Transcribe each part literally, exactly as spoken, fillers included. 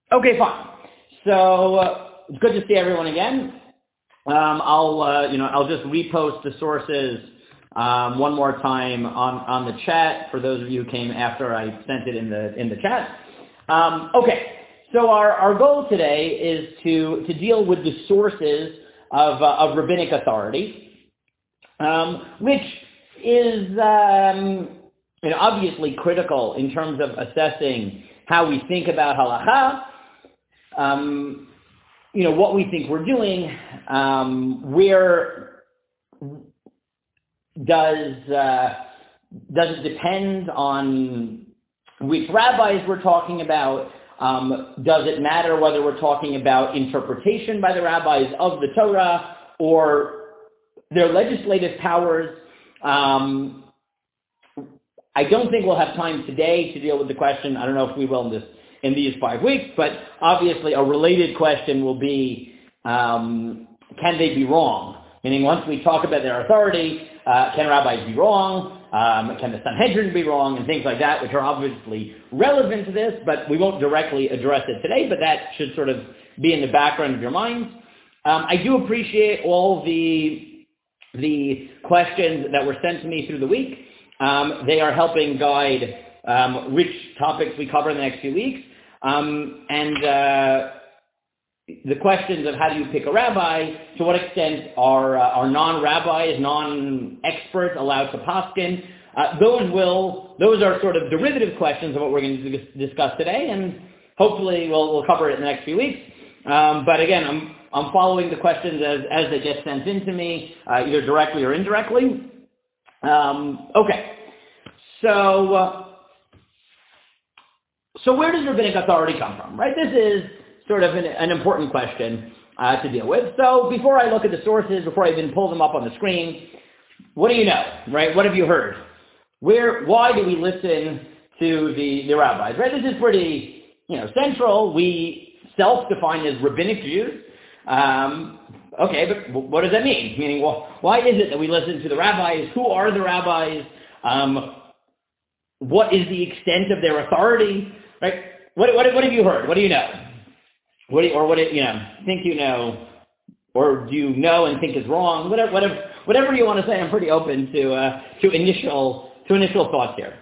Okay, fine. So uh, it's good to see everyone again. Um, I'll uh, you know I'll just repost the sources um, one more time on, on the chat for those of you who came after I sent it in the in the chat. Um, okay, so our, our goal today is to to deal with the sources of uh, of rabbinic authority, um, which is um, you know obviously critical in terms of assessing how we think about halakha. Um, you know, what we think we're doing, um, where does, uh, does it depend on which rabbis we're talking about? Um, does it matter whether we're talking about interpretation by the rabbis of the Torah or their legislative powers? Um, I don't think we'll have time today to deal with the question. I don't know if we will in this in these five weeks, but obviously a related question will be, um, can they be wrong? Meaning once we talk about their authority, uh, can rabbis be wrong? Um, can the Sanhedrin be wrong? And things like that, which are obviously relevant to this, but we won't directly address it today, but that should sort of be in the background of your minds. Um, I do appreciate all the, the questions that were sent to me through the week. Um, they are helping guide um, which topics we cover in the next few weeks. Um, and uh, the questions of how do you pick a rabbi, to what extent are, uh, are non-rabbis, non-experts allowed to paskin, uh, those will, those are sort of derivative questions of what we're going to dis- discuss today, and hopefully we'll, we'll cover it in the next few weeks. Um, but again, I'm, I'm following the questions as, as they get sent in to me, uh, either directly or indirectly. Um, okay, so uh, so where does rabbinic authority come from, right? This is sort of an, an important question uh, to deal with. So before I look at the sources, before I even pull them up on the screen, what do you know, right? What have you heard? Where, why do we listen to the, the rabbis, right? This is pretty, you know, central. We self-define as rabbinic Jews. Um, okay, but what does that mean? Meaning, well, why is it that we listen to the rabbis? Who are the rabbis? Um, what is the extent of their authority? Right? What, what, what have you heard? What do you know? What do you, or what do you know? Think you know, or do you know and think is wrong? Whatever, whatever, whatever you want to say. I'm pretty open to uh, to initial to initial thoughts here.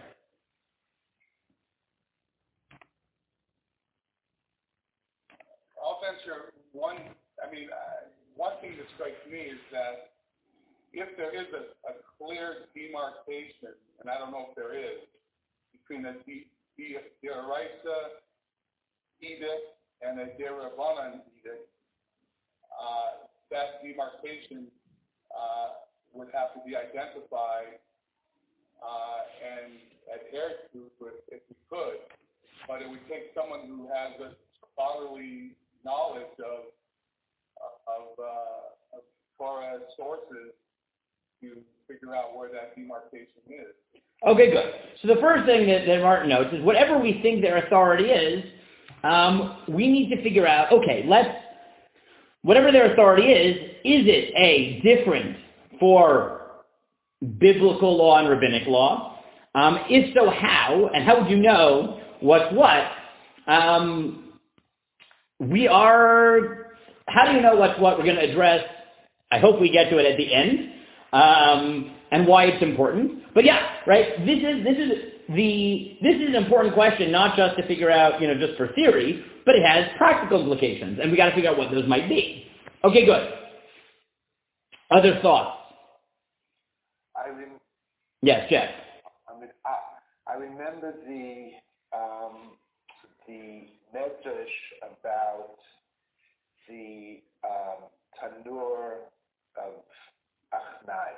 I'll answer one. I mean, uh, one thing that strikes me is that if there is a, a clear demarcation, and I don't know if there is, between a de, de, Deoraisa edict and a Derabanan edict, uh, that demarcation uh, would have to be identified uh, and adhered to if we could. But it would take someone who has a scholarly knowledge of of, uh, of Torah sources to figure out where that demarcation is. Okay, good. So the first thing that, that Martin notes is whatever we think their authority is, um, we need to figure out, okay, let's, whatever their authority is, is it A, different for biblical law and rabbinic law? Um, if so, how? And how would you know what's what? Um, we are, how do you know what's what we're going to address? I hope we get to it at the end, um, and why it's important. But yeah, right, this is, this is the, this is an important question, not just to figure out, you know, just for theory, but it has practical implications, and we got to figure out what those might be. Okay, good. Other thoughts? I rem- Yes, Jeff. I mean, I, I remember the um, the medrash about the um, tanur of Achnai,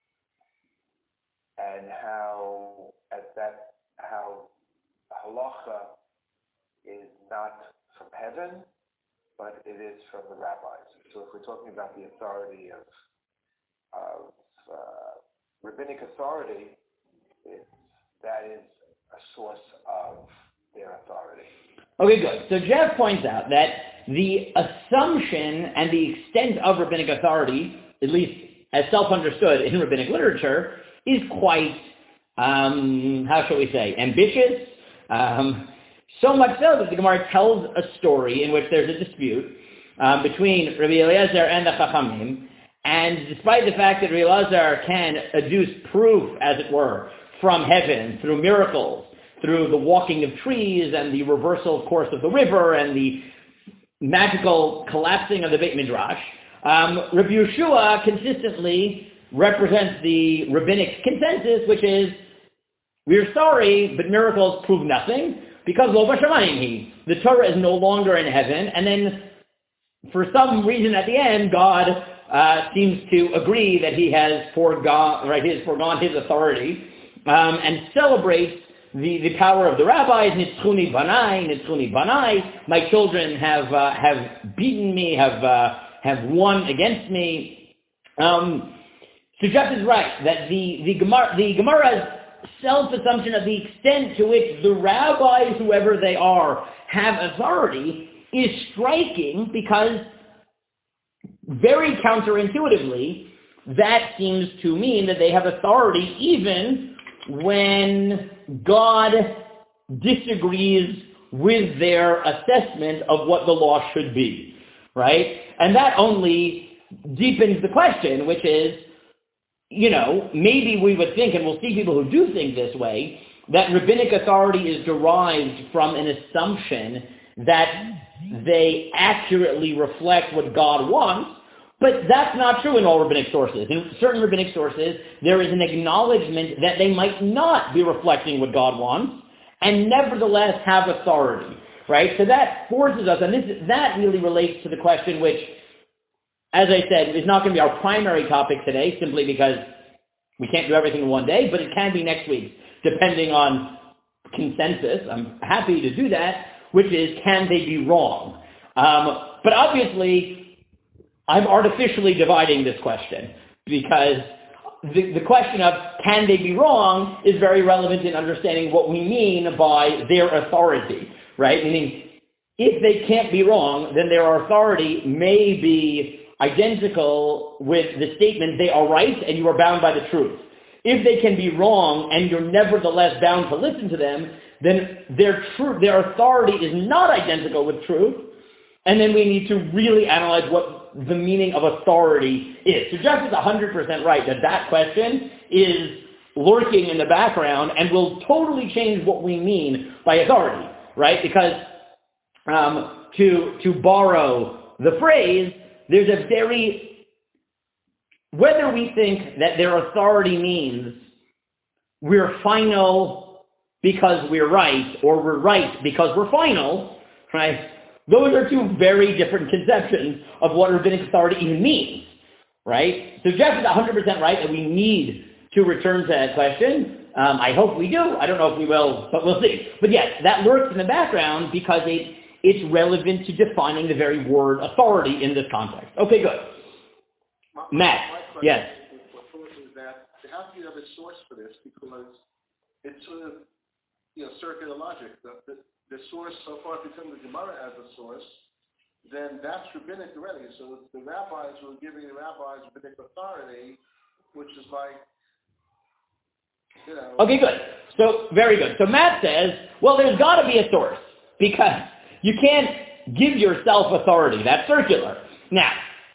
and how at that how halacha is not from heaven, but it is from the rabbis. So if we're talking about the authority of of uh, rabbinic authority, is, that is a source of their authority. Okay, good. So Jeff points out that the assumption and the extent of rabbinic authority, at least as self-understood in rabbinic literature, is quite, um, how shall we say, ambitious. Um, So much so that the Gemara tells a story in which there's a dispute um, between Rabbi Eliezer and the Chachamim, and despite the fact that Rabbi Eliezer can adduce proof, as it were, from heaven through miracles, through the walking of trees and the reversal, of course, of the river and the magical collapsing of the Beit Midrash, um, Rabbi Yeshua consistently represents the rabbinic consensus, which is, we're sorry, but miracles prove nothing, because lo b'shamayim he. The Torah is no longer in heaven, and then for some reason at the end, God uh, seems to agree that he has foregone, right, he has foregone his authority, um, and celebrates the, the power of the rabbis, nitzchuni banai, nitzchuni banai, my children have uh, have beaten me, have uh, have won against me. Um, so Jeff is right, that the, the, Gemara, the Gemara's self-assumption of the extent to which the rabbis, whoever they are, have authority is striking, because very counterintuitively, that seems to mean that they have authority even when God disagrees with their assessment of what the law should be, right? And that only deepens the question, which is, you know, maybe we would think, and we'll see people who do think this way, that rabbinic authority is derived from an assumption that they accurately reflect what God wants, but that's not true in all rabbinic sources. In certain rabbinic sources, there is an acknowledgement that they might not be reflecting what God wants, and nevertheless have authority, right? So that forces us, and this, that really relates to the question which, as I said, is not going to be our primary topic today, simply because we can't do everything in one day, but it can be next week, depending on consensus. I'm happy to do that, which is, can they be wrong? Um, but obviously, I'm artificially dividing this question, because the, the question of can they be wrong is very relevant in understanding what we mean by their authority, right? Meaning, if they can't be wrong, then their authority may be identical with the statement, they are right and you are bound by the truth. If they can be wrong and you're nevertheless bound to listen to them, then their truth, their authority is not identical with truth, and then we need to really analyze what the meaning of authority is. So Jeff is one hundred percent right that that question is lurking in the background and will totally change what we mean by authority, right? Because um, to, to borrow the phrase, there's a very, whether we think that their authority means we're final because we're right, or we're right because we're final, right? Those are two very different conceptions of what rabbinic authority even means, right? So Jeff is one hundred percent right that we need to return to that question. Um, I hope we do. I don't know if we will, but we'll see. But yes, that lurks in the background because it it's relevant to defining the very word authority in this context. Okay, good. My, Matt, my yes. is that there has to be another source for this, because it's sort of, you know, circular logic. The, the, the source, so far, if you come to Gemara as a source, then that's rabbinic already. So the rabbis were giving the rabbis rabbinic authority, which is like, you know. Okay, good. So, very good. So Matt says, well, there's got to be a source, because you can't give yourself authority. That's circular. Now,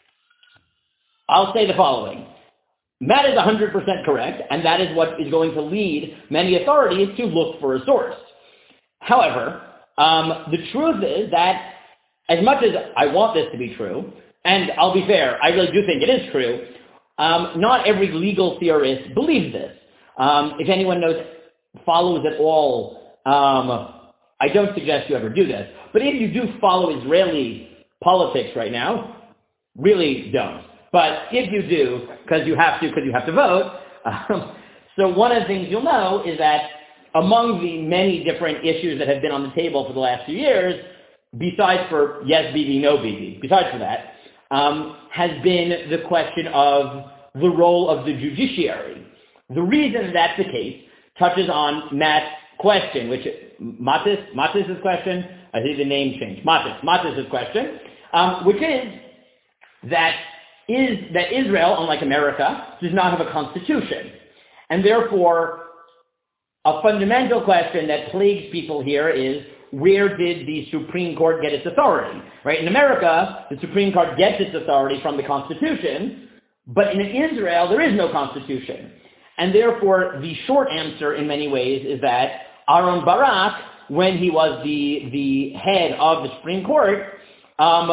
I'll say the following. Matt is one hundred percent correct, and that is what is going to lead many authorities to look for a source. However, um, the truth is that as much as I want this to be true, and I'll be fair, I really do think it is true, um, not every legal theorist believes this. Um, if anyone knows, follows at all, um, I don't suggest you ever do this, but if you do follow Israeli politics right now, really don't. But if you do, because you have to, because you have to vote, um, so one of the things you'll know is that among the many different issues that have been on the table for the last few years, besides for yes Bibi, no Bibi, besides for that, um, has been the question of the role of the judiciary. The reason that's the case touches on Matt's question, which Matis, Matis' question, I think the name changed, Matis, Matis' question, um, which is that is that Israel, unlike America, does not have a constitution. And therefore, a fundamental question that plagues people here is, where did the Supreme Court get its authority? Right? In America, the Supreme Court gets its authority from the Constitution, but in Israel, there is no Constitution. And therefore, the short answer in many ways is that Aaron Barak, when he was the, the head of the Supreme Court, um,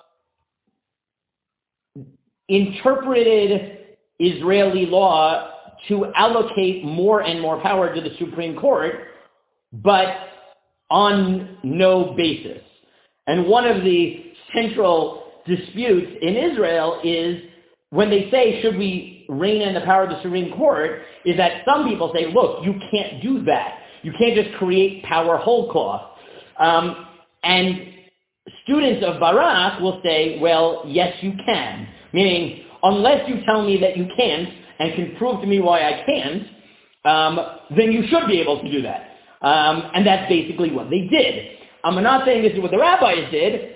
interpreted Israeli law to allocate more and more power to the Supreme Court, but on no basis. And one of the central disputes in Israel is when they say, should we rein in the power of the Supreme Court, is that some people say, look, you can't do that. You can't just create power whole cloth. Um, and students of Barak will say, well, yes, you can. Meaning, unless you tell me that you can't and can prove to me why I can't, um, then you should be able to do that. Um, and that's basically what they did. Um, I'm not saying this is what the rabbis did,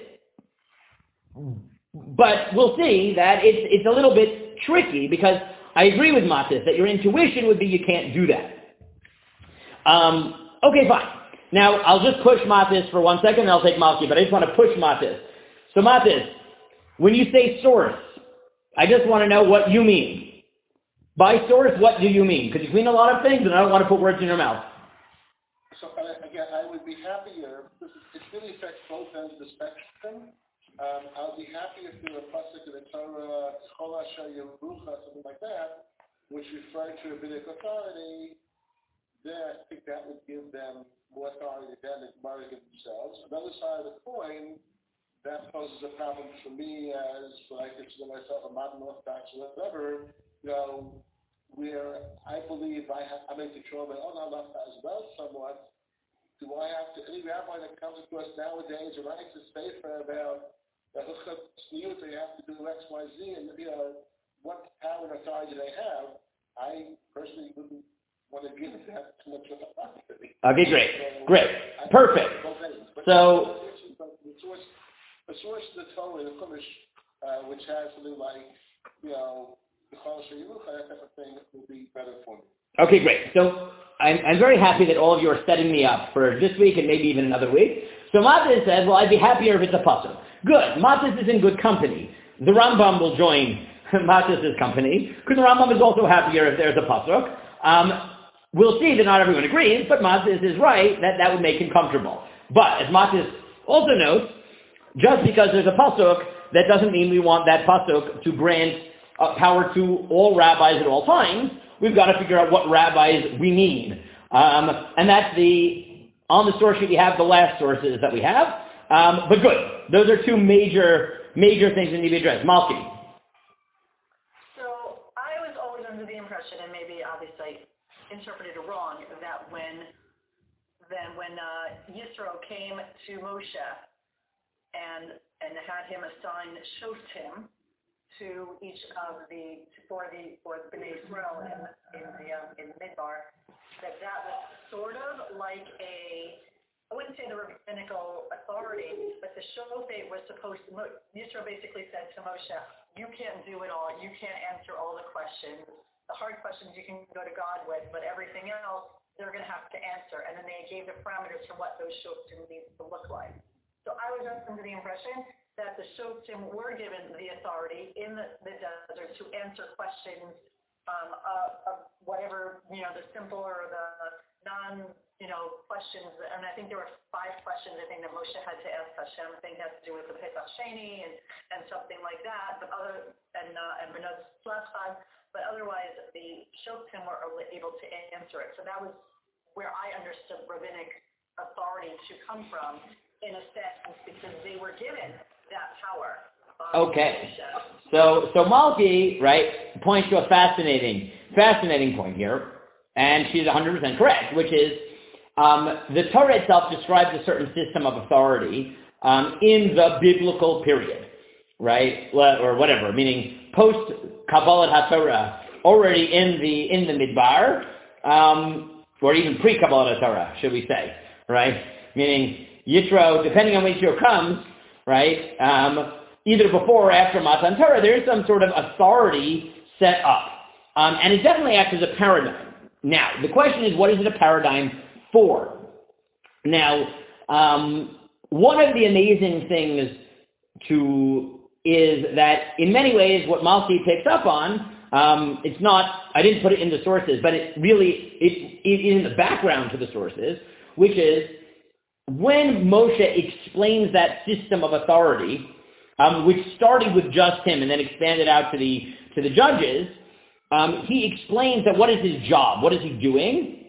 but we'll see that it's, it's a little bit tricky because I agree with Matis that your intuition would be you can't do that. Um, okay, fine. Now, I'll just push Matis for one second and I'll take Malki, but I just want to push Matis. So Matis, when you say source, I just want to know what you mean. By source, what do you mean? Because you mean a lot of things and I don't want to put words in your mouth. So uh, again, I would be happier, because it really affects both ends of the spectrum. Um, I'll be happy if there were a pasuk in the Torah, Chol Asher Yerucha, something like that, which referred to rabbinic authority. Then I think that would give them more authority than the Gemara give themselves. On the other side of the coin, that poses a problem for me as, when I consider myself a modern Orthodox or whatever, you know, where I believe I have, I'm in control of my own halacha as well somewhat. Do I have to, any rabbi that comes across nowadays or writes a sefer about the halacha tzniut, they have to do X, Y, Z, and, you know, what power and authority they have, I personally wouldn't want to give that too much authority. Okay, great. Great. Perfect. So, the source, the source of the Torah, the Chumash, uh, which has something like, you know, the Chol Asher Yerucha, that type of thing would be better for me. Okay, great. So I'm, I'm very happy that all of you are setting me up for this week and maybe even another week. So Matis says, well, I'd be happier if it's a pasuk. Good. Matis is in good company. The Rambam will join Matis' company because the Rambam is also happier if there's a pasuk. Um, we'll see that not everyone agrees, but Matis is right that that would make him comfortable. But as Matis also notes, just because there's a pasuk, that doesn't mean we want that pasuk to grant uh, power to all rabbis at all times. We've got to figure out what rabbis we need. Um, and that's the, on the source sheet we have the last sources that we have. Um, but good. Those are two major, major things that need to be addressed. Malki. So I was always under the impression, and maybe obviously interpreted it wrong, that when, then when uh, Yisro came to Moshe and, and had him assign Shoftim to each of the, for the, for the Bnei Israel in, in the, um, in Midbar, that that was sort of like a, I wouldn't say the rabbinical authority, but the Shofet was supposed to, Yisro basically said to Moshe, you can't do it all, you can't answer all the questions. The hard questions you can go to God with, but everything else, they're going to have to answer. And then they gave the parameters for what those Shoftim needs to look like. So I was under the impression that the Shoftim were given the authority in the, the desert to answer questions um, of, of whatever, you know, the simple or the non, you know, questions. And I think there were five questions, I think, that Moshe had to ask Hashem. I think it has to do with the Pesach Sheni and, and something like that. But other, and, uh, and Benod's last five. But otherwise, the Shoftim were able to answer it. So that was where I understood rabbinic authority to come from, in a sense, because they were given that power. Okay. So, so Malki, right, points to a fascinating, fascinating point here, and she's one hundred percent correct, which is um, the Torah itself describes a certain system of authority um, in the biblical period, right, or whatever, meaning post Kabbalat HaTorah, already in the in the Midbar, um, or even pre-Kabbalat HaTorah, should we say, right? Meaning Yitro, depending on when Yitro comes, right, um, either before or after Matan Torah, there is some sort of authority set up. Um, and it definitely acts as a paradigm. Now, the question is, what is it a paradigm for? Now, Um, one of the amazing things to is that in many ways what Malki picks up on, um, it's not, I didn't put it in the sources, but it really, it, it is in the background to the sources, which is when Moshe explains that system of authority, um, which started with just him and then expanded out to the, to the judges, um, he explains that what is his job, what is he doing?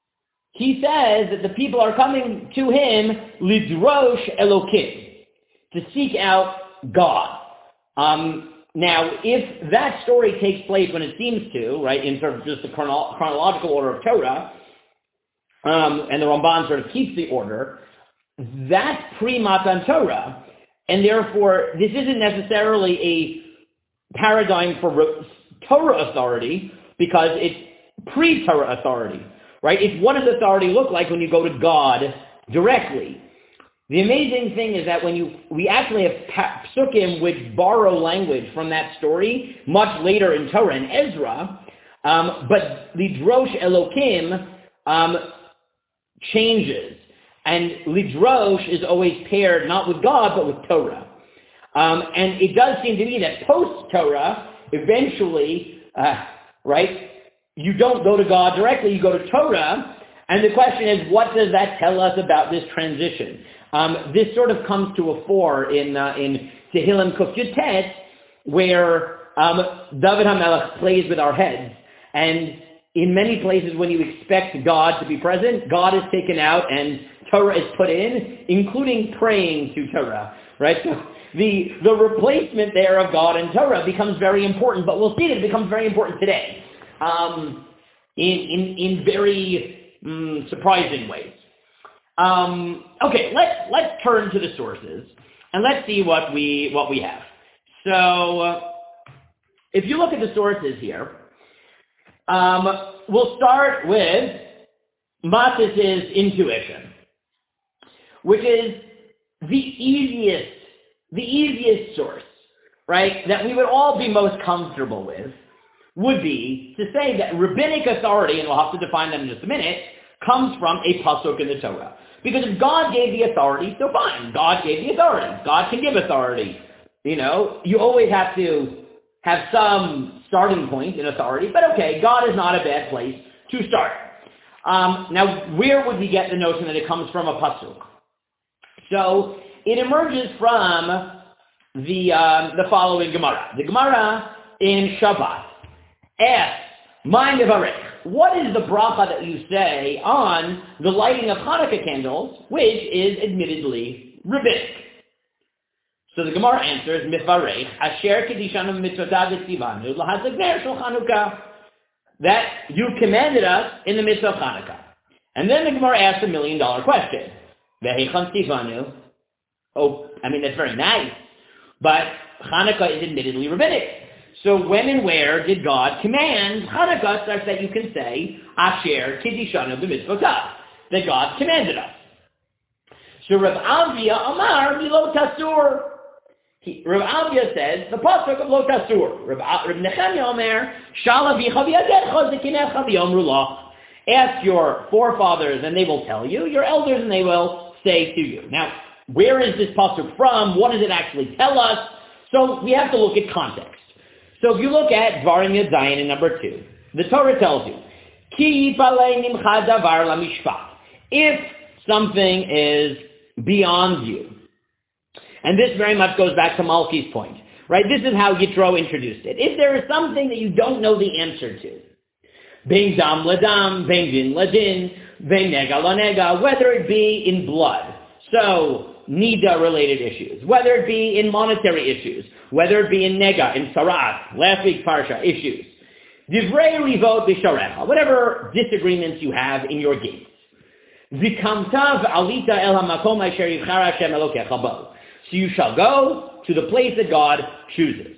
He says that the people are coming to him, lidrosh Elokim, to seek out God. Um, now, if that story takes place when it seems to, right, in sort of just the chrono- chronological order of Torah, um, and the Ramban sort of keeps the order, that's pre-Matan Torah, and therefore this isn't necessarily a paradigm for Torah authority because it's pre-Torah authority, right? It's what does authority look like when you go to God directly? The amazing thing is that when you, we actually have psukim which borrow language from that story much later in Torah and Ezra, um, but Lidrosh Elokim um, changes. And Lidrosh is always paired not with God, but with Torah. Um, and it does seem to me that post-Torah, eventually, uh, right, you don't go to God directly, you go to Torah. And the question is, what does that tell us about this transition? Um, this sort of comes to a fore in uh, in Tehillim Kuf Yutet, where um, David HaMelech plays with our heads. And in many places when you expect God to be present, God is taken out and Torah is put in, including praying to Torah, right? So the, the replacement there of God and Torah becomes very important, but we'll see that it becomes very important today um, in, in, in very um, surprising ways. Um, okay, let's let's turn to the sources and let's see what we what we have. So, uh, if you look at the sources here, um, we'll start with Matis's intuition, which is the easiest the easiest source, right? That we would all be most comfortable with would be to say that rabbinic authority, and we'll have to define them in just a minute, comes from a pasuk in the Torah. Because if God gave the authority, so fine. God gave the authority. God can give authority. You know, you always have to have some starting point in authority. But okay, God is not a bad place to start. Um, now, where would we get the notion that it comes from a pasuk? So it emerges from the um, the following Gemara. The Gemara in Shabbat asks, "My nevarech." What is the bracha that you say on the lighting of Hanukkah candles, which is admittedly rabbinic? So the Gemara answers, Mitvarech, Asher Kedishanu Mitzvotah Tzivanu, Lahazagner Shel Chanukah, that you commanded us in the midst of Hanukkah. And then the Gemara asks a million dollar question. Vehechan Tzivanu. Oh, I mean, that's very nice, but Hanukkah is admittedly rabbinic. So when and where did God command Hanukkah such that you can say, Asher Kiddishanu b'mitzvotah, that God commanded us? So Rav Avia Amar Lo Tasur. Rav Avia says, the pasuk of Lo Tasur. Rav, Rav Nechemia Omer, Shala v'yicha v'yadecha zekinecha v'yomru lo. Ask your forefathers and they will tell you, your elders and they will say to you. Now, where is this pasuk from? What does it actually tell us? So we have to look at context. So if you look at Dvarim Yud Zayin in number two, the Torah tells you, Ki yipalei nimcha davar lamishpat. If something is beyond you, and this very much goes back to Malki's point, right? This is how Yitro introduced it. If there is something that you don't know the answer to, bein dam ladam, bein din ladin, bein nega lanega, whether it be in blood, so Nida-related issues, whether it be in monetary issues, whether it be in Nega, in Sarat, last week's Parsha issues, Divrei Rivot B'Sharecha, whatever disagreements you have in your gates. V'kamta v'alita el hamakom asher yivchar Hashem Elokecha bo. So you shall go to the place that God chooses.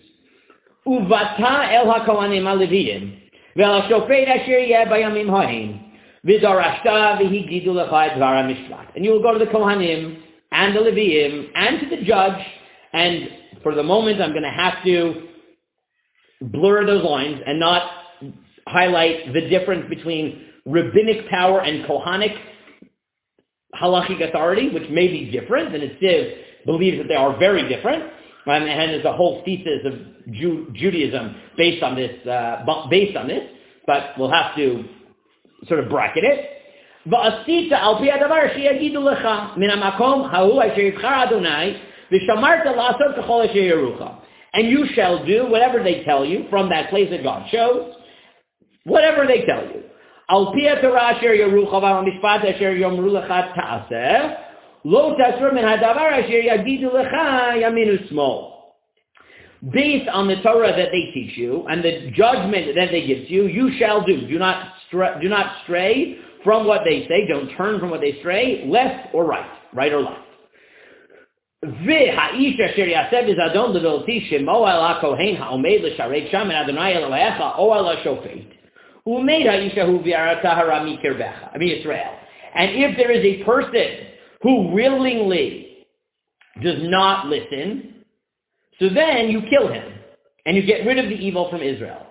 Uvata el hakohanim aleviyim ve'el hashofet asher yeh bayamim ha'im v'darashta v'higidu lecha et dvar ha'mishpat. And you will go to the Kohanim and the Leviim, and to the judge, and for the moment I'm going to have to blur those lines and not highlight the difference between rabbinic power and Kohanic halachic authority, which may be different, and it Siv believes that they are very different, and, and there's a whole thesis of Jew, Judaism based on this, uh, based on this, but we'll have to sort of bracket it. ועשית על פי הדבר שיגידו לך מן המקום ההוא אשר יבחר אדוני ושמרת לעשות ככל אשר יורוך. And you shall do whatever they tell you from that place that God shows, whatever they tell you. על פי התורה אשר יורוך ועל המשפט אשר יאמרו לך תעשה, לא תסור מן הדבר אשר יגידו לך ימין ושמאל. Based on the Torah that they teach you and the judgment that they give to you, you shall do. Do not stray, do not stray from what they say. Don't turn from what they stray, left or right, right or left. והאיש אשר יעשה בזדון לבלתי שמו על הכהן העומד לשרת שם מן אדוני אלוהיך או על השופט. ומד האיש ההוא והטהרה מקרבך. I mean Israel. And if there is a person who willingly does not listen, so then you kill him, and you get rid of the evil from Israel.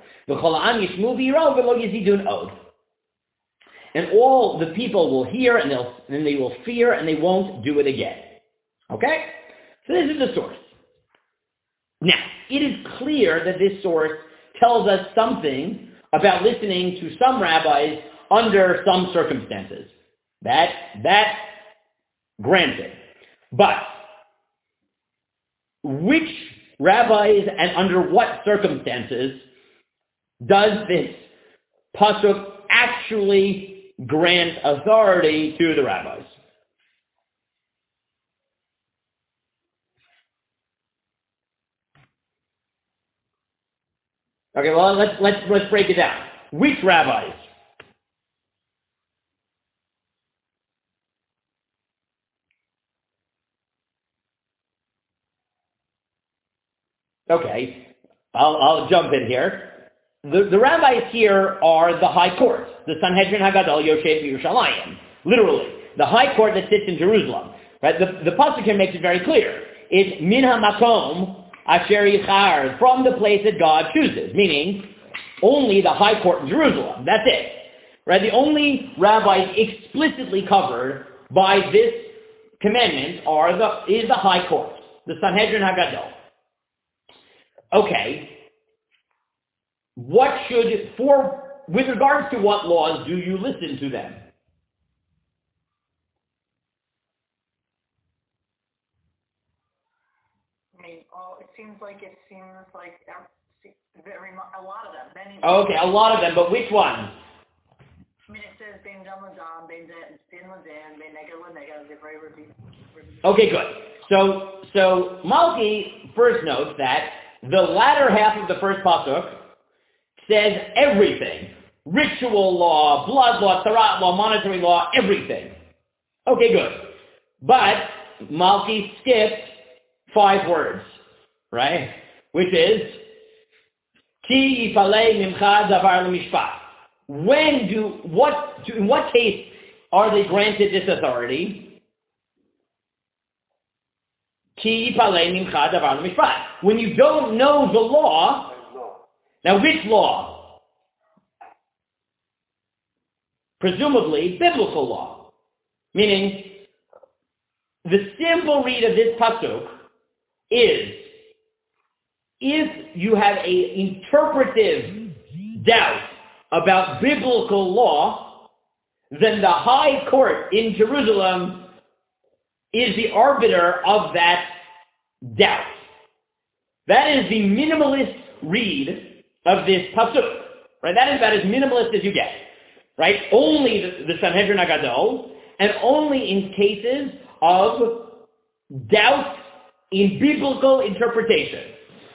And all the people will hear, and, they'll, and they will fear, and they won't do it again. Okay? So this is the source. Now, it is clear that this source tells us something about listening to some rabbis under some circumstances. That, that, granted. But, which rabbis and under what circumstances does this pasuk actually grant authority to the rabbis? Okay, well let's let's let's break it down. Which rabbis? Okay, I'll, I'll jump in here. The, the rabbis here are the high court, the Sanhedrin Hagadol Yoshev Yerushalayim. Literally, the high court that sits in Jerusalem. Right? The, the pasuk here makes it very clear. It's min hamakom asher yichar, from the place that God chooses, meaning only the high court in Jerusalem. That's it. Right? The only rabbis explicitly covered by this commandment are the is the high court, the Sanhedrin Hagadol. Okay, what should, for, with regards to what laws do you listen to them? I mean, oh, it seems like, it seems like very much, a lot of them. Many, okay, a lot of them, but which ones? I mean, it says, Bein Dam Ladam, Bein Din Ladan, Bein Neged Laneged, they're very repeat. Okay, good. So, so Malki first notes that the latter half of the first pasuk says everything. Ritual law, blood law, tarat law, monetary law, everything. Okay, good. But Malki skipped five words, right? Which is, Ki yifalei mimcha davar l'mishpat. When do, what, in what case are they granted this authority? When you don't know the law, now which law? Presumably biblical law. Meaning, the simple read of this pasuk is, if you have a interpretive doubt about biblical law, then the high court in Jerusalem is the arbiter of that doubt. That is the minimalist read of this pasuk. Right? That is about as minimalist as you get. Right? Only the, the Sanhedrin Hagadol, and only in cases of doubt in biblical interpretation.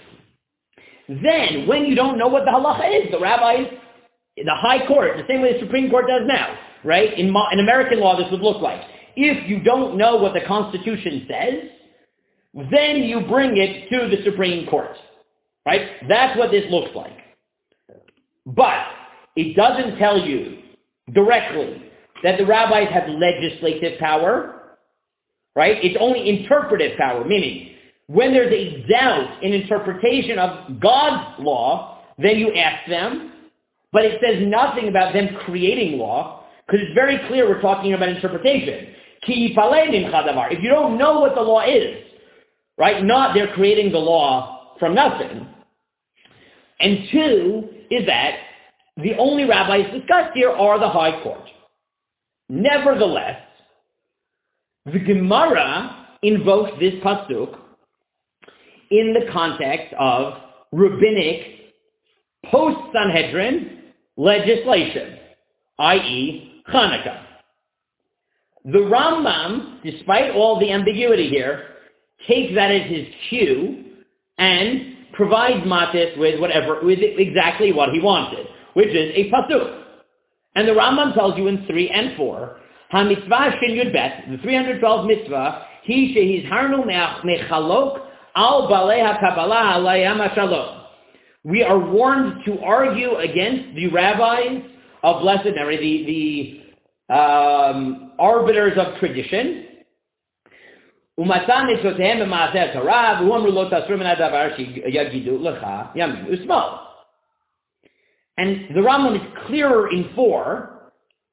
Then, when you don't know what the halacha is, the rabbis, the high court, the same way the Supreme Court does now, right? In, in American law, this would look like, if you don't know what the Constitution says, then you bring it to the Supreme Court. Right? That's what this looks like. But it doesn't tell you directly that the rabbis have legislative power. Right? It's only interpretive power, meaning when there's a doubt in interpretation of God's law, then you ask them, but it says nothing about them creating law, because it's very clear we're talking about interpretation. Ki yipalei mimcha davar. If you don't know what the law is, right? Not they're creating the law from nothing. And two is that the only rabbis discussed here are the high court. Nevertheless, the Gemara invokes this pasuk in the context of rabbinic post-Sanhedrin legislation, that is. Chanukah. The Rambam, despite all the ambiguity here, takes that as his cue and provides Matis with whatever, with exactly what he wanted, which is a pasuk. And the Rambam tells you in three and four, ha-mitzvah shin yud bet, the three hundred twelfth mitzvah, hi shehizharnu mechalok al balei ha-kabbalah alayam ha-shalom. We are warned to argue against the rabbis of blessed memory, the, the um, arbiters of tradition. And the Rambam is clearer in four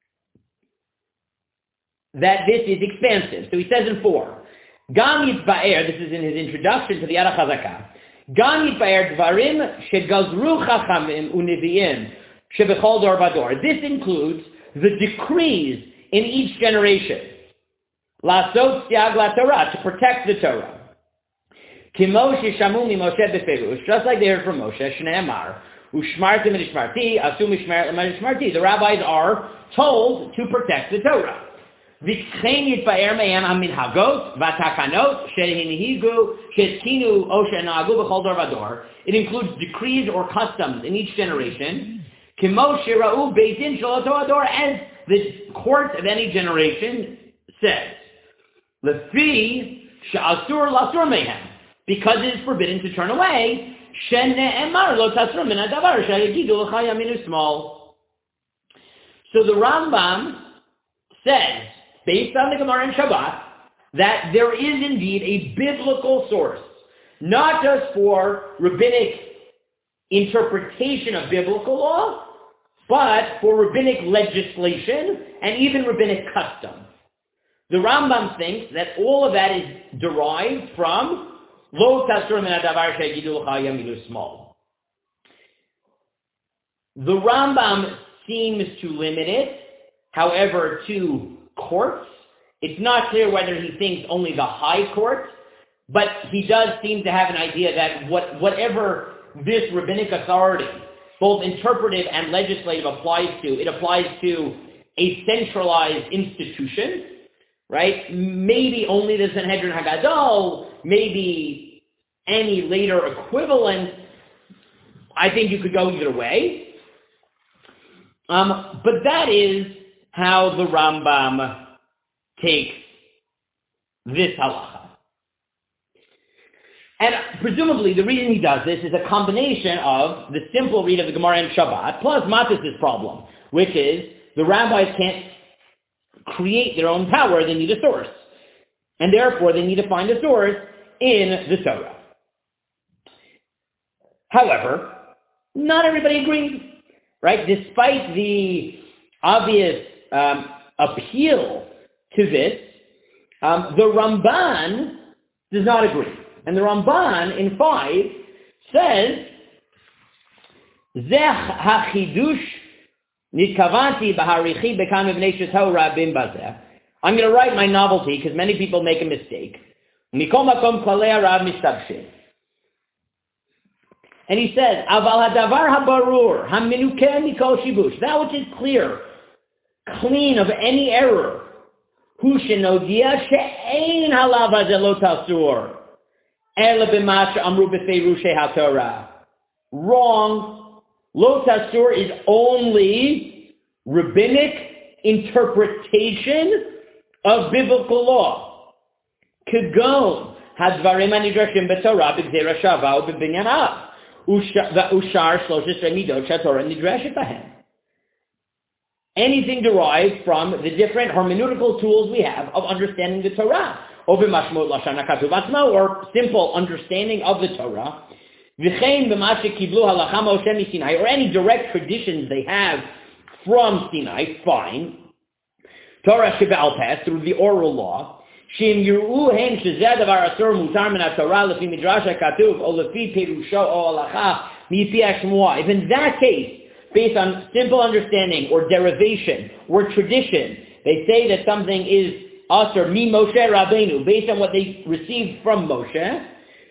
that this is expansive. So he says in four, Gam Yitbaer, this is in his introduction to the Yad HaChazakah, Gam Yitbaer Dvarim Shegazru Chachamim Uneviim Shebechol Dor Vador. This includes the decrees in each generation. Lasot Siag La Torah, to protect the Torah. Kimosh Shamu Moshe Beferush, just like they heard from Moshe, Shneimar, Ushmartim and Ishmarti, Asum Ishmarti. The rabbis are told to protect the Torah. V'chein yitbaer me'em haminhagot v'takanot she'hinihigu she'tkinu o she'nagu b'chol dor v'dor. It includes decrees or customs in each generation. Kimo shira'u beit din shel ador, as the court of any generation says. Lefi she'asur lasur mehem, because it is forbidden to turn away. She'ne'emar lo tasur min hadavar she'yagidu l'cha yaminu small. So the Rambam says, based on the Gemara in Shabbat, that there is indeed a biblical source, not just for rabbinic interpretation of biblical law, but for rabbinic legislation and even rabbinic custom. The Rambam thinks that all of that is derived from Lo Tasur Min Hadavar She'yagidu L'cha Yaminu Small. The Rambam seems to limit it, however, to courts. It's not clear whether he thinks only the high court, but he does seem to have an idea that what, whatever this rabbinic authority, both interpretive and legislative, applies to, it applies to a centralized institution, right? Maybe only the Sanhedrin Hagadol, maybe any later equivalent. I think you could go either way. Um, but that is how the Rambam takes this halacha. And presumably the reason he does this is a combination of the simple read of the Gemara and Shabbat, plus Matis' problem, which is the rabbis can't create their own power, they need a source. And therefore they need to find a source in the Torah. However, not everybody agrees, right? Despite the obvious um, appeal to this, um, the Ramban does not agree. And the Ramban in five says, Zech hachidush nitkavanti b'harichi bekam evnei Torah bim bazeh. I'm going to write my novelty because many people make a mistake. Mikol makom klalei harav mistabshin. And he says, Aval hadavar habarur haminukeh mikol shibush. That which is clear, clean of any error. Hu shenodia she'ein halav hazeh lo tasur. Ela b'ma she'amru b'feirushei haTorah. Wrong. Lo tasur is only rabbinic interpretation of biblical law. Kagon hadvarim hanidrashim b'Torah b'gzeira shava u'b'binyan av. Ushar shloshes midot she'Torah nidreshet bahem. Anything derived from the different hermeneutical tools we have of understanding the Torah, or simple understanding of the Torah, or any direct traditions they have from Sinai, fine. Torah shebe'al peh, through the oral law, she'im yiru'u hen shezeh davar asur mutar min haTorah lefi midrash hakatuv o lefi perusho o halacha mipi hashmuah. If in that case, based on simple understanding or derivation or tradition, they say that something is asur mi Moshe Rabbeinu, based on what they received from Moshe,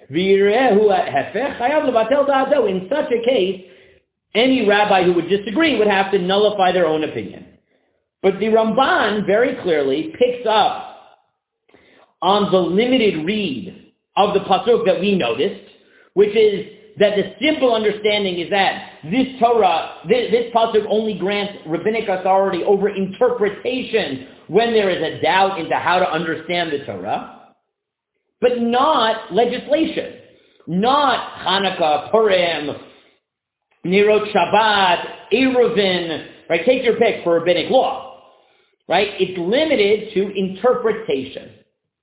in such a case, any rabbi who would disagree would have to nullify their own opinion. But the Ramban very clearly picks up on the limited read of the pasuk that we noticed, which is that the simple understanding is that this Torah, this, this pasuk only grants rabbinic authority over interpretation when there is a doubt into how to understand the Torah, but not legislation, not Hanukkah, Purim, Nirot Shabbat, Eruvin, right? Take your pick for rabbinic law, right? It's limited to interpretation.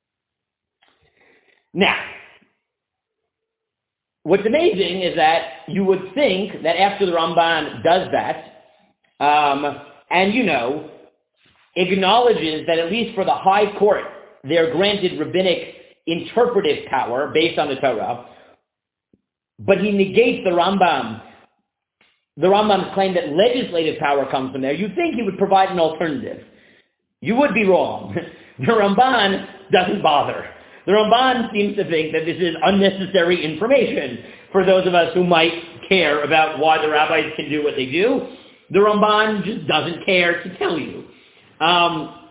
Now, what's amazing is that you would think that after the Ramban does that, um, and, you know, acknowledges that at least for the high court, they're granted rabbinic interpretive power based on the Torah, but he negates the Rambam, the Rambam's claim that legislative power comes from there, you'd think he would provide an alternative. You would be wrong. The Ramban doesn't bother. The Ramban seems to think that this is unnecessary information for those of us who might care about why the rabbis can do what they do. The Ramban just doesn't care to tell you, um,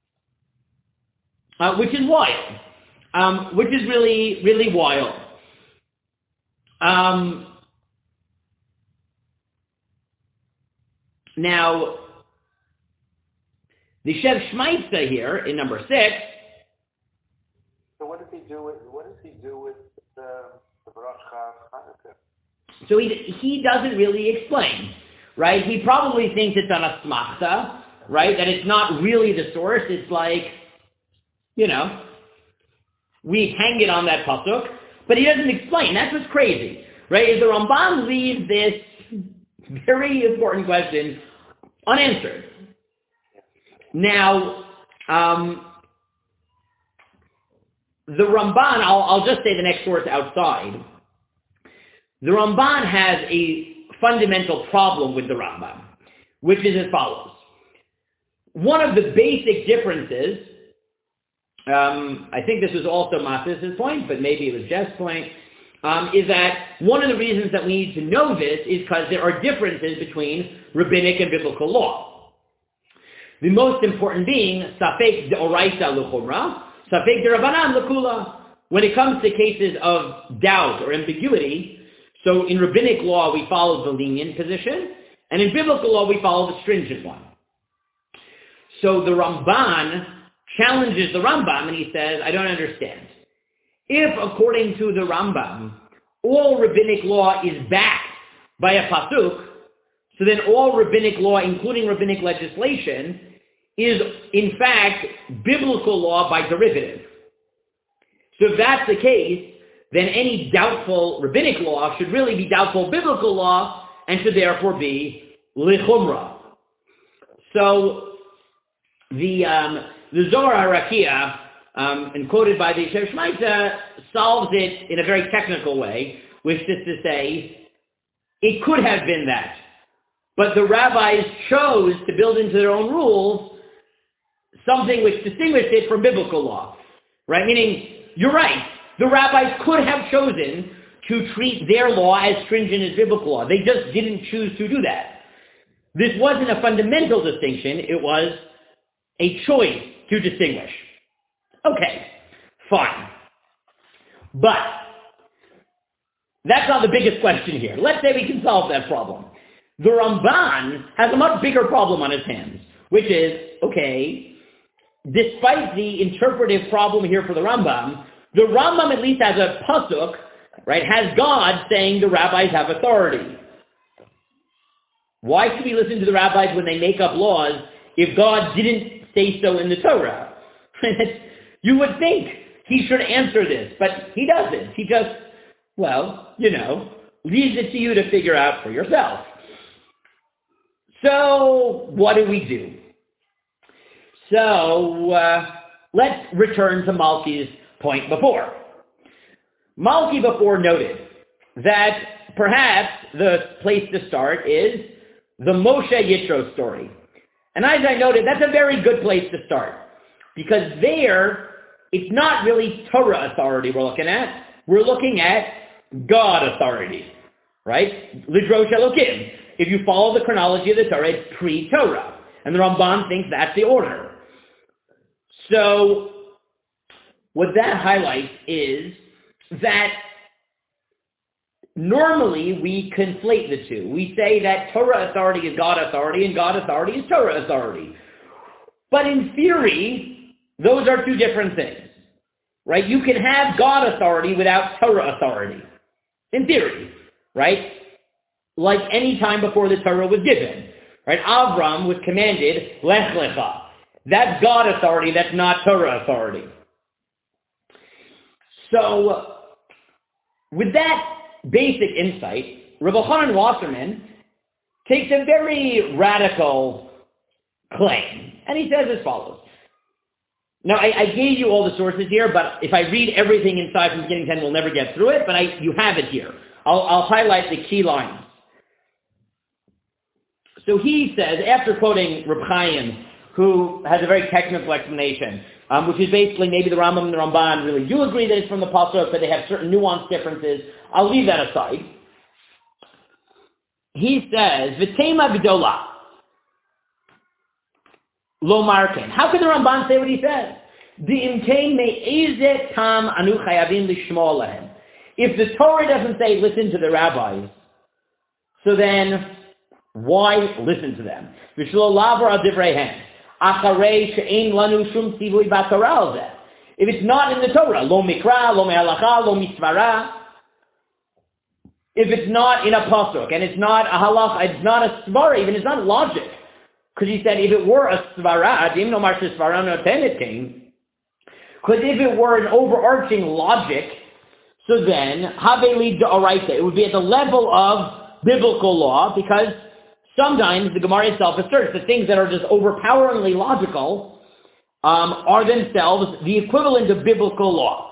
uh, which is wild. Um, which is really, really wild. Um, now, the Shev Shmaitza here in number six. So what does he do with what does he do with the the Baruch Hanukkah? So he he doesn't really explain, right? He probably thinks it's on a smachta, right? That it's not really the source. It's like, you know, we hang it on that pasuk, but he doesn't explain. That's what's crazy, right? Is the Ramban leaves this very important question unanswered. Now, um, the Ramban, I'll, I'll just say the next source outside. The Ramban has a fundamental problem with the Rambam, which is as follows. One of the basic differences, Um, I think this was also Matis's point, but maybe it was Jeff's point, um, is that one of the reasons that we need to know this is because there are differences between rabbinic and biblical law. The most important being Safek D'Oraisa L'Chumra, Safek D'Rabanan L'Kula. When it comes to cases of doubt or ambiguity, so in rabbinic law we follow the lenient position, and in biblical law we follow the stringent one. So the Ramban challenges the Rambam, and he says, I don't understand. If, according to the Rambam, all rabbinic law is backed by a pasuk, so then all rabbinic law, including rabbinic legislation, is in fact biblical law by derivative. So if that's the case, then any doubtful rabbinic law should really be doubtful biblical law, and should therefore be lichumra. So the um, The Zohar HaRakia, um, and quoted by the Shev Shmaitza, solves it in a very technical way, which is to say, it could have been that. But the rabbis chose to build into their own rules something which distinguished it from biblical law. Right? Meaning, you're right, the rabbis could have chosen to treat their law as stringent as biblical law. They just didn't choose to do that. This wasn't a fundamental distinction, it was a choice to distinguish. Okay, fine. But that's not the biggest question here. Let's say we can solve that problem. The Ramban has a much bigger problem on his hands, which is, okay, despite the interpretive problem here for the Rambam, the Rambam at least has a pasuk, right, has God saying the rabbis have authority. Why should we listen to the rabbis when they make up laws if God didn't say so in the Torah? You would think he should answer this, but he doesn't. He just, well, you know, leaves it to you to figure out for yourself. So what do we do? So uh, let's return to Malki's point before. Malki before noted that perhaps the place to start is the Moshe Yitro story. And as I noted, that's a very good place to start, because there, it's not really Torah authority we're looking at. We're looking at God authority, right? Lidrosh Elokim. If you follow the chronology of the Torah, it's pre-Torah. And the Ramban thinks that's the order. So what that highlights is that normally we conflate the two. We say that Torah authority is God authority and God authority is Torah authority. But in theory, those are two different things, right? You can have God authority without Torah authority, in theory, right? Like any time before the Torah was given, right? Avram was commanded, Lech Lecha. That's God authority, that's not Torah authority. So, with that basic insight, Rabbi Chanan Wasserman takes a very radical claim, and he says as follows. Now, I, I gave you all the sources here, but if I read everything inside from beginning to end, we'll never get through it, but I, you have it here. I'll, I'll highlight the key lines. So he says, after quoting Reb Chaim, who has a very technical explanation, um, which is basically maybe the Rambam and the Ramban really do agree that it's from the Pasuk, but they have certain nuanced differences. I'll leave that aside. He says, V'tema Gdola, Lo Marken. How can the Ramban say what he says? D'imkein me'ezet tam anu chayavim lishmo lehem. If the Torah doesn't say listen to the rabbis, so then why listen to them? V'shlo lavar al divreihem. Acharei she'ein lanu shum tzivui b'Torah al zeh. If it's not in the Torah, lo mikra, lo me'alacha, lo mitzvara, if it's not in a pasuk, and it's not a halach, it's not a svara, even it's not logic. Because he said if it were a svara, dim no mar svara no tenet came. Because if it were an overarching logic, so then, haveli d'oraita, it would be at the level of biblical law, because sometimes the Gemara itself asserts that things that are just overpoweringly logical um, are themselves the equivalent of biblical law.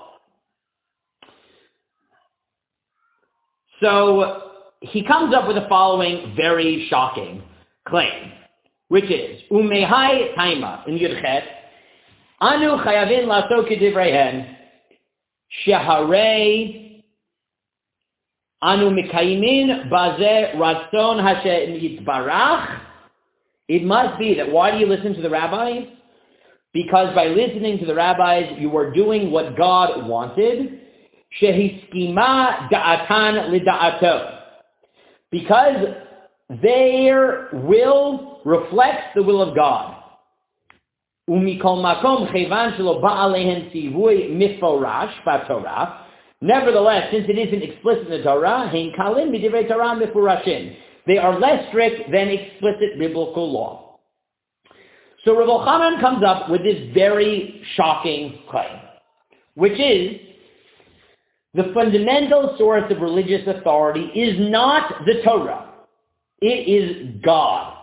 So he comes up with the following very shocking claim, which is, Umehai Taima, in Yudchet, Anu Chayavin Laso Kedivrehen, Sheharei, Anu Mikaimin Baze Ratzon Hashem Yitbarach. It must be that, why do you listen to the rabbis? Because by listening to the rabbis, you are doing what God wanted, Shehiskima da'atan lida'ato. Because their will reflects the will of God. Umikol makom chevan shelo ba'alehen tzivui miforash b'Torah. Nevertheless, since it isn't explicit in the Torah, hein kalim midivrei Torah mifurashin. They are less strict than explicit biblical law. So Rav Elchanan comes up with this very shocking claim, which is, the fundamental source of religious authority is not the Torah. It is God.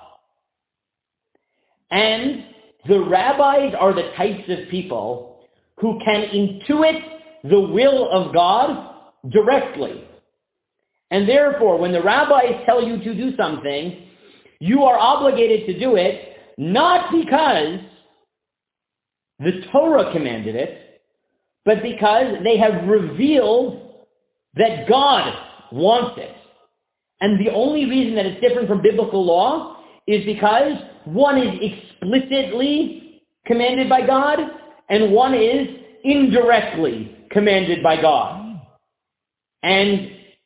And the rabbis are the types of people who can intuit the will of God directly. And therefore, when the rabbis tell you to do something, you are obligated to do it not because the Torah commanded it, but because they have revealed that God wants it. And the only reason that it's different from biblical law is because one is explicitly commanded by God and one is indirectly commanded by God. And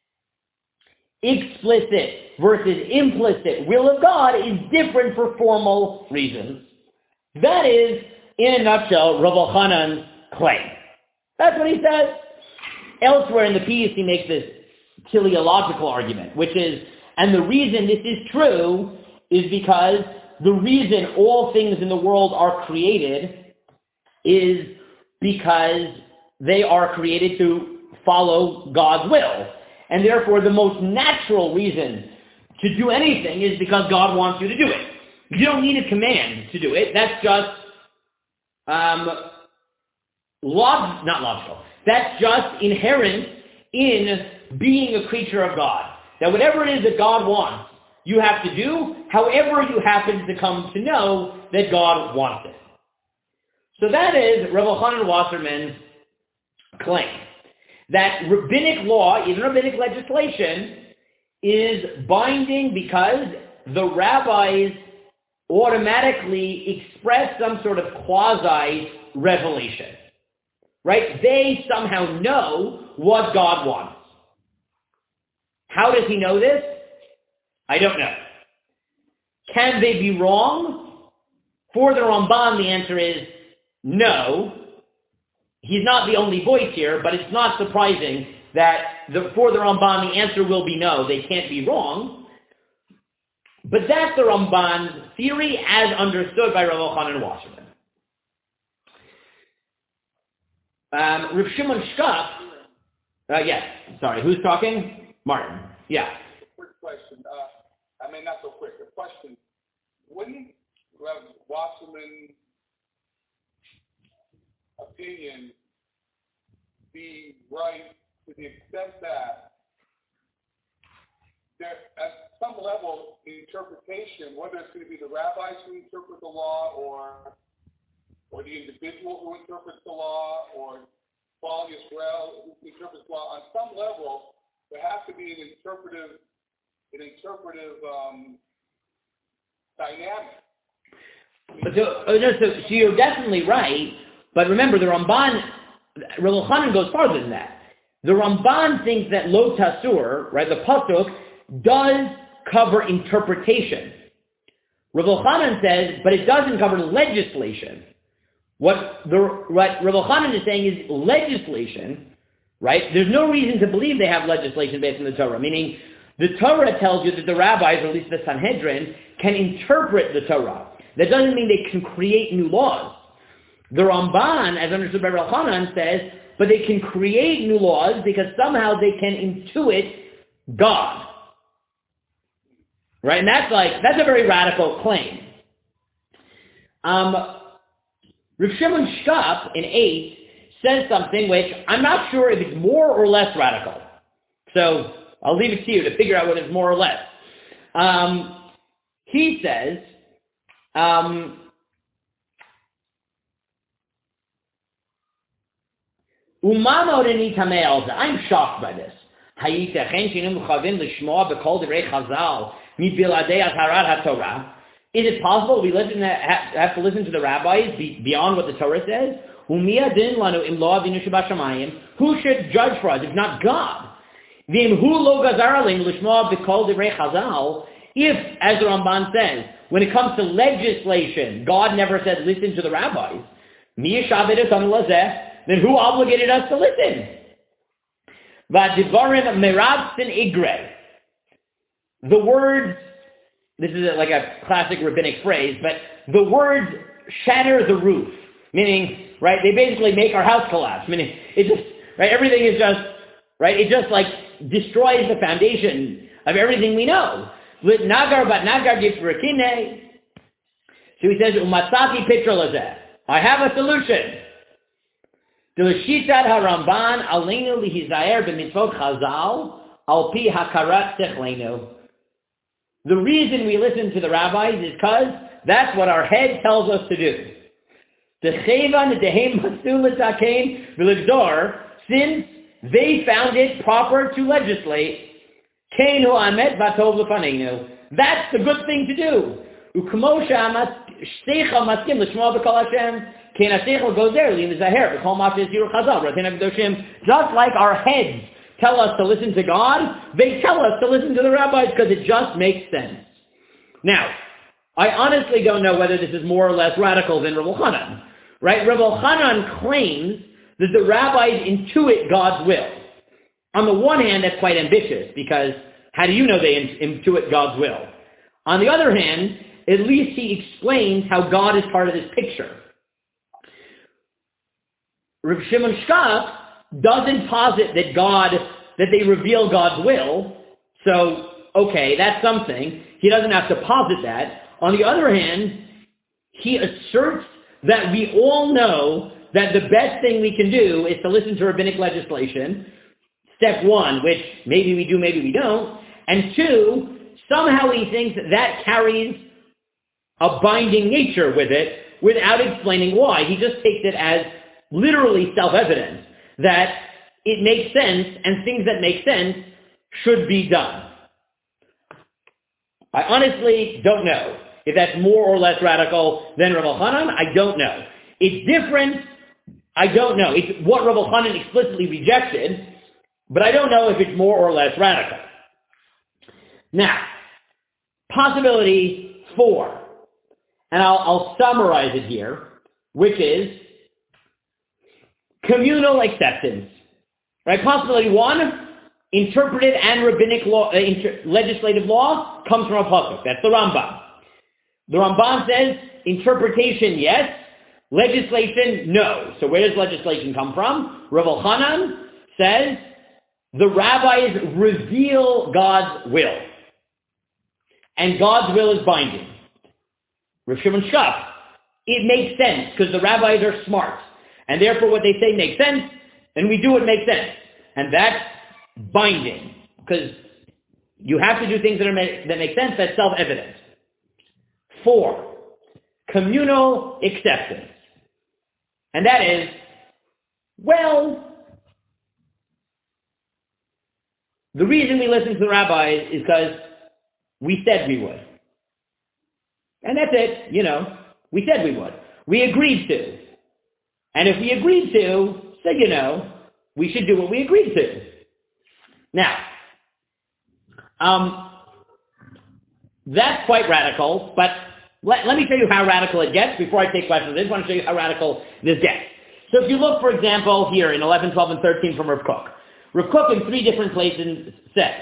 explicit versus implicit will of God is different for formal reasons. That is, in a nutshell, Rav Elchanan's claim. That's what he says. Elsewhere in the piece, he makes this teleological argument, which is, and the reason this is true is because the reason all things in the world are created is because they are created to follow God's will. And therefore, the most natural reason to do anything is because God wants you to do it. You don't need a command to do it. That's just um, log, not logical. That's just inherent in being a creature of God. That whatever it is that God wants, you have to do, however you happen to come to know that God wants it. So that is Rav Elchanan Wasserman's claim, that rabbinic law, even rabbinic legislation, is binding because the rabbis automatically express some sort of quasi-revelation. Right? They somehow know what God wants. How does he know this? I don't know. Can they be wrong? For the Ramban, the answer is no. He's not the only voice here, but it's not surprising that the, for the Ramban, the answer will be no. They can't be wrong. But that's the Ramban's theory as understood by Rav Elchanan Wasserman. Um, Rav Shimon Shkop, uh, yes, sorry, who's talking? Martin. Yeah. Quick question. Uh, I mean, not so quick. A question. Wouldn't Rav Wasserman's opinion be right to the extent that there, at some level, the interpretation, whether it's going to be the rabbis who interpret the law or or the individual who interprets the law, or Paul Yisrael who interprets the law, on some level, there has to be an interpretive, an interpretive um, dynamic. But so, oh, no, so, so you're definitely right, but remember, the Ramban, Rav Elchanan goes farther than that. The Ramban thinks that Lo Tasur, right, the Pasuk, does cover interpretation. Rav Elchanan says, but it doesn't cover legislation. What the what Rav Elchanan is saying is legislation, right? There's no reason to believe they have legislation based on the Torah, meaning the Torah tells you that the rabbis, or at least the Sanhedrin, can interpret the Torah. That doesn't mean they can create new laws. The Ramban, as understood by Rav Elchanan, says, but they can create new laws because somehow they can intuit God. Right? And that's like, that's a very radical claim. Um, Rav Shimon Shkop in eight says something which I'm not sure if it's more or less radical. So I'll leave it to you to figure out whether it's more or less. Um, he says, um, I'm shocked by this. Is it possible we listen to, have to listen to the rabbis beyond what the Torah says? Who should judge for us if not God? If, as the Ramban says, when it comes to legislation, God never said listen to the rabbis, then who obligated us to listen? The words, this is like a classic rabbinic phrase, but the words shatter the roof. Meaning, right, they basically make our house collapse. Meaning, it just, right, everything is just, right, it just like destroys the foundation of everything we know. With Nagar, but Nagar gives for a kine. So he says, Umatzati Pitrolazeh. I have a solution. D'Lashitat HaRamban Aleinu Lihizayer B'mitzvot Chazal Al Pi Hakarat Sechlenu. The reason we listen to the rabbis is because that's what our head tells us to do. Since they found it proper to legislate, that's the good thing to do. Just like our heads tell us to listen to God, they tell us to listen to the rabbis because it just makes sense. Now, I honestly don't know whether this is more or less radical than Rav Elchanan. Right? Rav Elchanan claims that the rabbis intuit God's will. On the one hand, that's quite ambitious because how do you know they in- intuit God's will? On the other hand, at least he explains how God is part of this picture. Rav Shimon Shkop doesn't posit that God, that they reveal God's will. So, okay, that's something. He doesn't have to posit that. On the other hand, he asserts that we all know that the best thing we can do is to listen to rabbinic legislation, step one, which maybe we do, maybe we don't, and two, somehow he thinks that that carries a binding nature with it without explaining why. He just takes it as literally self-evident that it makes sense and things that make sense should be done. I honestly don't know if that's more or less radical than Rav Elchanan. I don't know. It's different. I don't know. It's what Rav Elchanan explicitly rejected, but I don't know if it's more or less radical. Now, possibility four, and I'll, I'll summarize it here, which is communal acceptance. Right? Possibility one, interpreted and rabbinic law, uh, inter- legislative law comes from a pasuk. That's the Rambam. The Rambam says interpretation, yes. Legislation, no. So where does legislation come from? Rav Elchanan says the rabbis reveal God's will. And God's will is binding. Rav Shimon Shaf, it makes sense because the rabbis are smart. And therefore what they say makes sense, and we do what makes sense. And that's binding. Because you have to do things that, are ma- that make sense, that's self-evident. Four, communal acceptance. And that is, well, the reason we listen to the rabbis is because we said we would. And that's it, you know, we said we would. We agreed to. And if we agreed to, so you know, we should do what we agreed to. Now, um, that's quite radical, but let, let me show you how radical it gets before I take questions. I just want to show you how radical this gets. So if you look, for example, here in eleven, twelve, and thirteen from Rav Kook. Rav Kook in three different places says,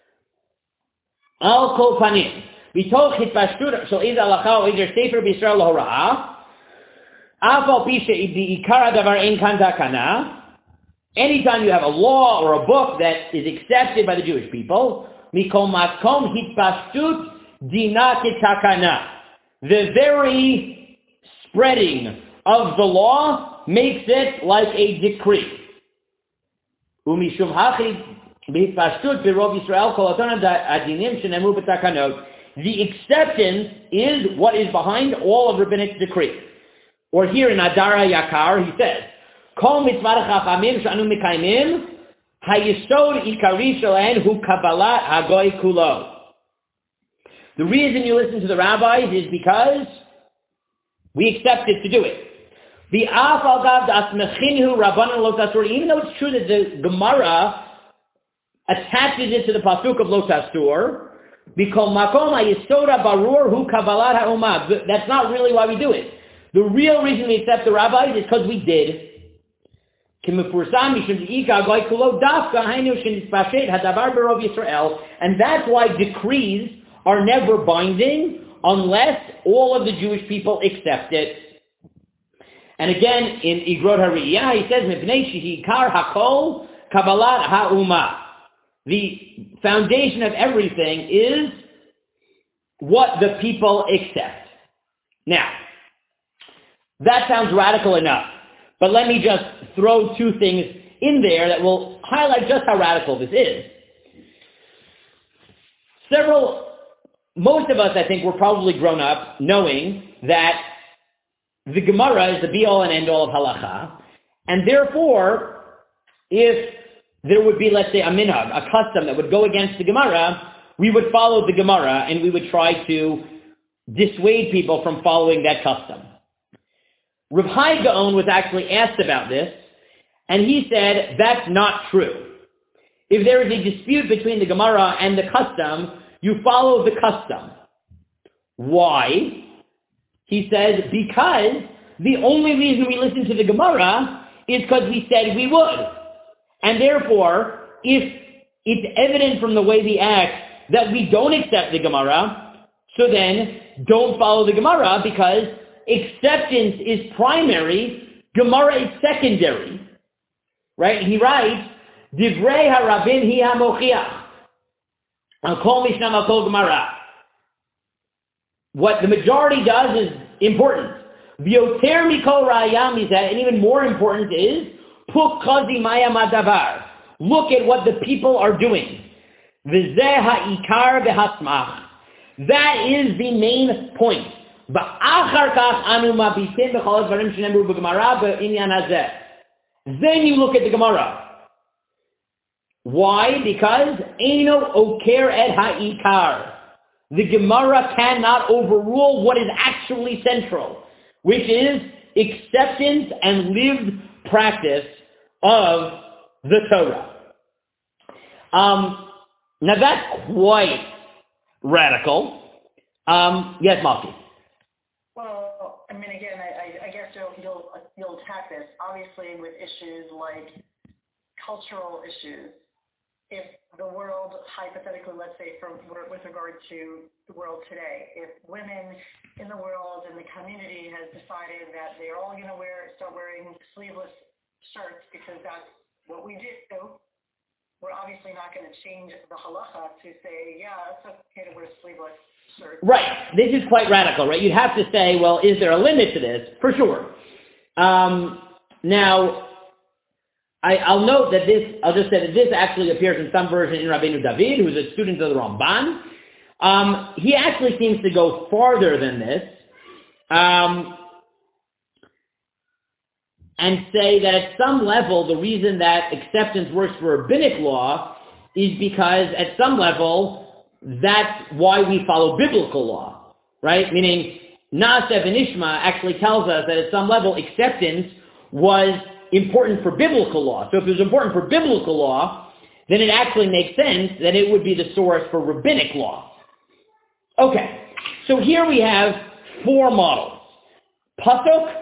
Al kol panim, b'toch hitpashtur shel iz halacha o izer sefer b'Yisrael lahora'ah, af al pi she'ikar hadavar ein kan takana. Anytime you have a law or a book that is accepted by the Jewish people, mikol makom hitpashtut dina kitakana. The very spreading of the law makes it like a decree. Umishum hachi b'hitpashtut b'rov Yisrael kol atonam adinim shenemu b'takanot. The acceptance is what is behind all of rabbinic decree. Or here in Adar Yakar, he says, Kol mitzvah chachamim shanu mekayimim, hayisod ikari shelahen hu kabbalat hagoy kulo. The reason you listen to the rabbis is because we accepted to do it. The af al gav dasmechinhu rabbanan lo tasur. Even though it's true that the Gemara attaches it to the pasuk of lo tasur, because makom hayisoda barur hu kabbalat ha'umah. That's not really why we do it. The real reason we accept the rabbis is because we did. And that's why decrees are never binding unless all of the Jewish people accept it. And again, in Igrot HaRiyah, he says, Mipnei shehikar hakol kabbalat ha'umah. The foundation of everything is what the people accept. Now, that sounds radical enough. But let me just throw two things in there that will highlight just how radical this is. Several, most of us, I think, were probably grown up knowing that the Gemara is the be-all and end-all of halacha, and therefore, if there would be, let's say, a minhag, a custom that would go against the Gemara, we would follow the Gemara and we would try to dissuade people from following that custom. Rav Hai Gaon was actually asked about this, and he said, that's not true. If there is a dispute between the Gemara and the custom, you follow the custom. Why? He says, because the only reason we listen to the Gemara is because we said we would. And therefore, if it's evident from the way we act that we don't accept the Gemara, so then don't follow the Gemara because acceptance is primary, Gemara is secondary. Right? He writes, Divrei harabim hi hamochiach. Al kol mishnah al kol Gemara. What the majority does is important. V'yoter mikol ra'ayam is that, and even more important is, puk chazi maya madavar. Look at what the people are doing. V'zeh ha'ikar v'hasmach. That is the main point. V'achar kach anu mabitin b'chol dvarim shenemru b'gemara b'inyan hazeh. Then you look at the Gemara. Why? Because Eino Oker et Ha'ikar. The Gemara cannot overrule what is actually central, which is acceptance and lived practice of the Torah. Um, now that's quite radical. Um, yes, Malki. Well, I mean, again, I, I, I guess you'll, you'll, you'll attack this, obviously, with issues like cultural issues. If the world, hypothetically, let's say, from with regard to the world today, if women in the world and the community has decided that they're all going to wear, start wearing sleeveless shirts because that's what we do, we're obviously not going to change the halacha to say, yeah, it's okay to wear sleeveless shirts. Right. This is quite radical, right? You'd have to say, well, is there a limit to this? For sure. Um, now, I, I'll note that this, I'll just say that this actually appears in some version in Rabbeinu David, who's a student of the Ramban. Um, he actually seems to go farther than this, um, and say that at some level, the reason that acceptance works for rabbinic law is because at some level, that's why we follow biblical law, right? Meaning, Naaseh v'nishma actually tells us that at some level, acceptance was important for biblical law. So if it was important for biblical law, then it actually makes sense that it would be the source for rabbinic law. Okay, so here we have four models. Pasuk,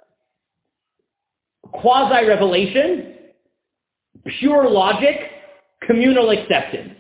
quasi-revelation, pure logic, communal acceptance.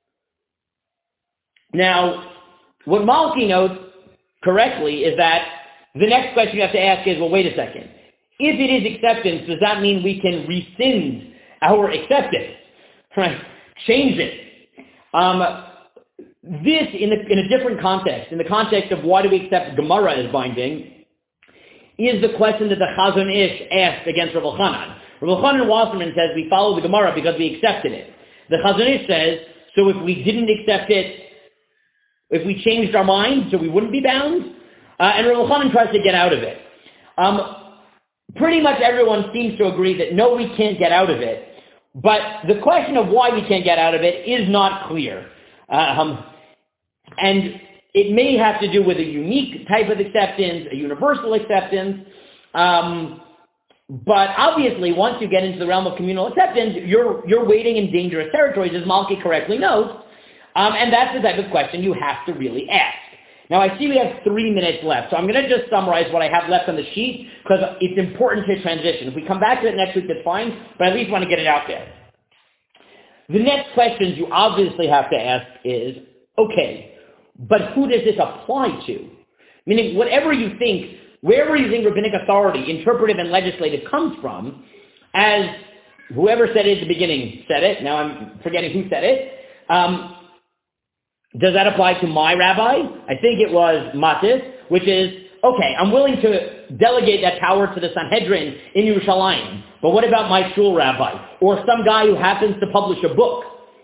Now, what Malki notes correctly is that the next question you have to ask is, well, wait a second. If it is acceptance, does that mean we can rescind our acceptance? Right? Change it. Um, this, in a, in a different context, in the context of why do we accept Gemara as binding, is the question that the Chazon Ish asked against Rav Elchanan. Rav Elchanan Wasserman says we follow the Gemara because we accepted it. The Chazon Ish says, so if we didn't accept it, if we changed our mind, so we wouldn't be bound? Uh, and Rav Elchanan tries to get out of it. Um, Pretty much everyone seems to agree that no, we can't get out of it. But the question of why we can't get out of it is not clear. Um, and it may have to do with a unique type of acceptance, a universal acceptance. Um, but obviously, once you get into the realm of communal acceptance, you're, you're wading in dangerous territories, as Malki correctly notes. Um, and that's the type of question you have to really ask. Now, I see we have three minutes left, so I'm going to just summarize what I have left on the sheet, because it's important to transition. If we come back to it next week, that's fine, but I at least want to get it out there. The next questions you obviously have to ask is, okay, but who does this apply to? Meaning, whatever you think, wherever you think rabbinic authority, interpretive and legislative, comes from, as whoever said it at the beginning said it, now I'm forgetting who said it, um, does that apply to my rabbi? I think it was Matis, which is, okay, I'm willing to delegate that power to the Sanhedrin in Yerushalayim, but what about my shul rabbi? Or some guy who happens to publish a book?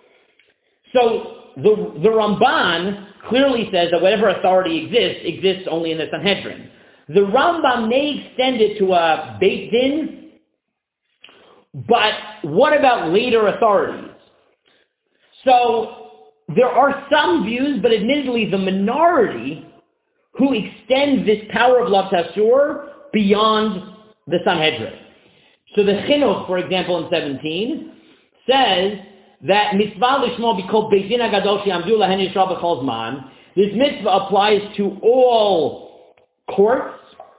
So the, the Ramban clearly says that whatever authority exists, exists only in the Sanhedrin. The Rambam may extend it to a Beit Din, but what about later authorities? So there are some views, but admittedly the minority, who extend this power of Lav Tasur beyond the Sanhedrin. So the Chinuch, for example, in seventeen, says that mitzvah lishmo b'kol Beit Din HaGadol she'amdu lahen Yisrael b'chol zman. This mitzvah applies to all courts.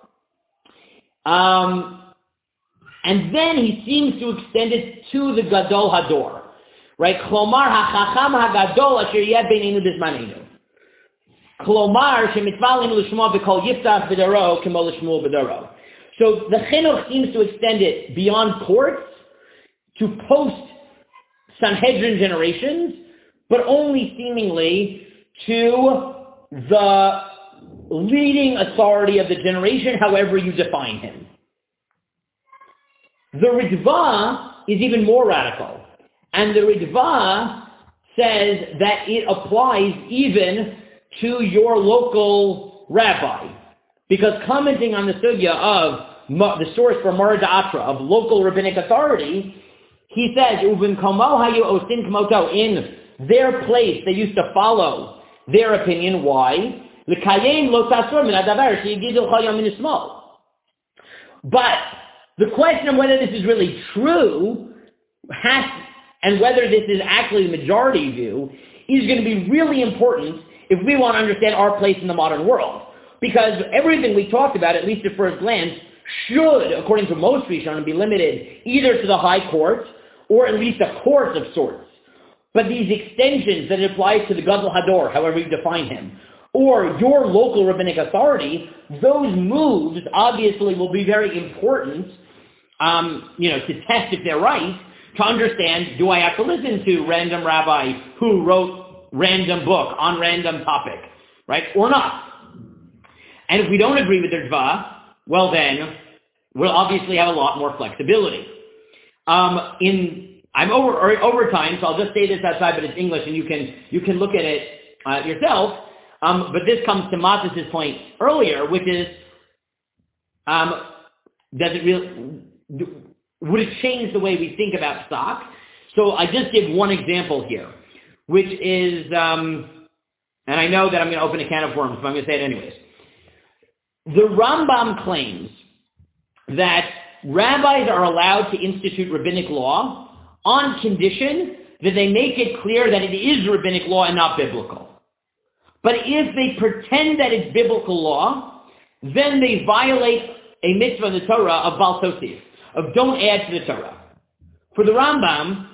Um, and then he seems to extend it to the Gadol Hador. Right? Klomar ha'chacham ha'gadol asher yeh beinenu b'zmanenu. Klomar shemitzvah linu l'shmo b'kol yiftach b'daro k'mo l'shmo b'daro. So the chinuch seems to extend it beyond courts to post-Sanhedrin generations, but only seemingly to the leading authority of the generation, however you define him. The Ritva is even more radical. And the Ritva says that it applies even to your local rabbi. Because commenting on the sugya of the source for Mara Da'atra, of local rabbinic authority, he says, in their place, they used to follow their opinion. Why? But the question of whether this is really true has, and whether this is actually the majority view, is going to be really important if we want to understand our place in the modern world. Because everything we talked about, at least at first glance, should, according to most Rishonim, be limited either to the high court or at least a court of sorts. But these extensions that it applies to the Gadol Hador, however you define him, or your local rabbinic authority, those moves obviously will be very important, um, you know, to test if they're right, to understand, do I have to listen to random rabbi who wrote random book on random topic, right, or not? And if we don't agree with their Dva, well then, we'll obviously have a lot more flexibility. Um, in I'm over over time, so I'll just say this outside, but it's English, and you can you can look at it uh, yourself. Um, but this comes to Matis's point earlier, which is, um, does it really would it change the way we think about stock? So I just give one example here, which is, um, and I know that I'm going to open a can of worms, but I'm going to say it anyways. The Rambam claims that rabbis are allowed to institute rabbinic law on condition that they make it clear that it is rabbinic law and not biblical. But if they pretend that it's biblical law, then they violate a mitzvah of the Torah of Bal Tosif, of don't add to the Torah. For the Rambam,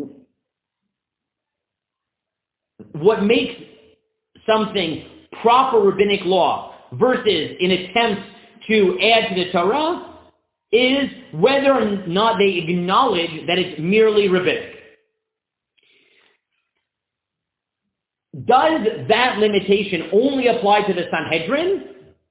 what makes something proper rabbinic law versus an attempt to add to the Torah is whether or not they acknowledge that it's merely rabbinic. Does that limitation only apply to the Sanhedrin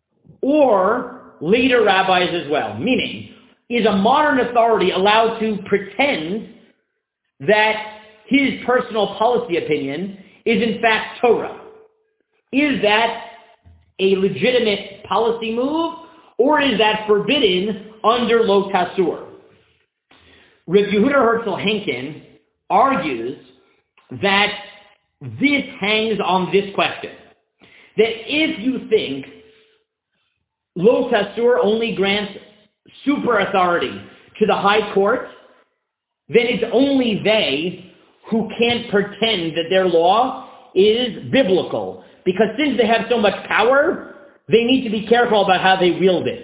or later rabbis as well? Meaning, is a modern authority allowed to pretend that his personal policy opinion is in fact Torah? Is that a legitimate policy move, or is that forbidden under Lo Tasur? Rav Yehuda Herzl Henkin argues that this hangs on this question. That if you think Lo Tasur only grants super authority to the high court, then it's only they who can't pretend that their law is biblical. Because since they have so much power, they need to be careful about how they wield it.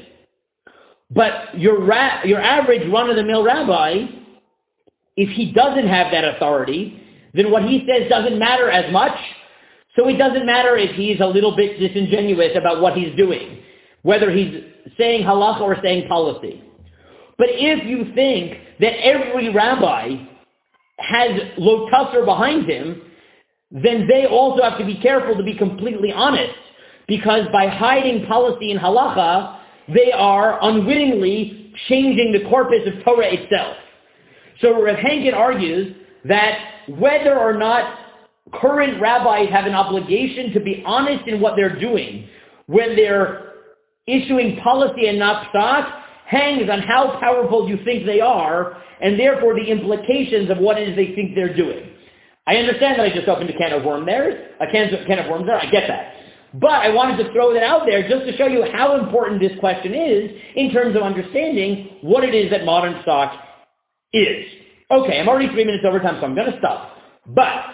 But your ra- your average run-of-the-mill rabbi, if he doesn't have that authority, then what he says doesn't matter as much. So it doesn't matter if he's a little bit disingenuous about what he's doing, whether he's saying halacha or saying policy. But if you think that every rabbi has lo tasur behind him, then they also have to be careful to be completely honest, because by hiding policy in halacha, they are unwittingly changing the corpus of Torah itself. So Rav Henkin argues that whether or not current rabbis have an obligation to be honest in what they're doing when they're issuing policy and not psak hangs on how powerful you think they are, and therefore the implications of what it is they think they're doing. I understand that I just opened a can of worms there, a can of, can of worms there, I get that. But I wanted to throw that out there just to show you how important this question is in terms of understanding what it is that modern stock is. Okay, I'm already three minutes over time, so I'm going to stop. But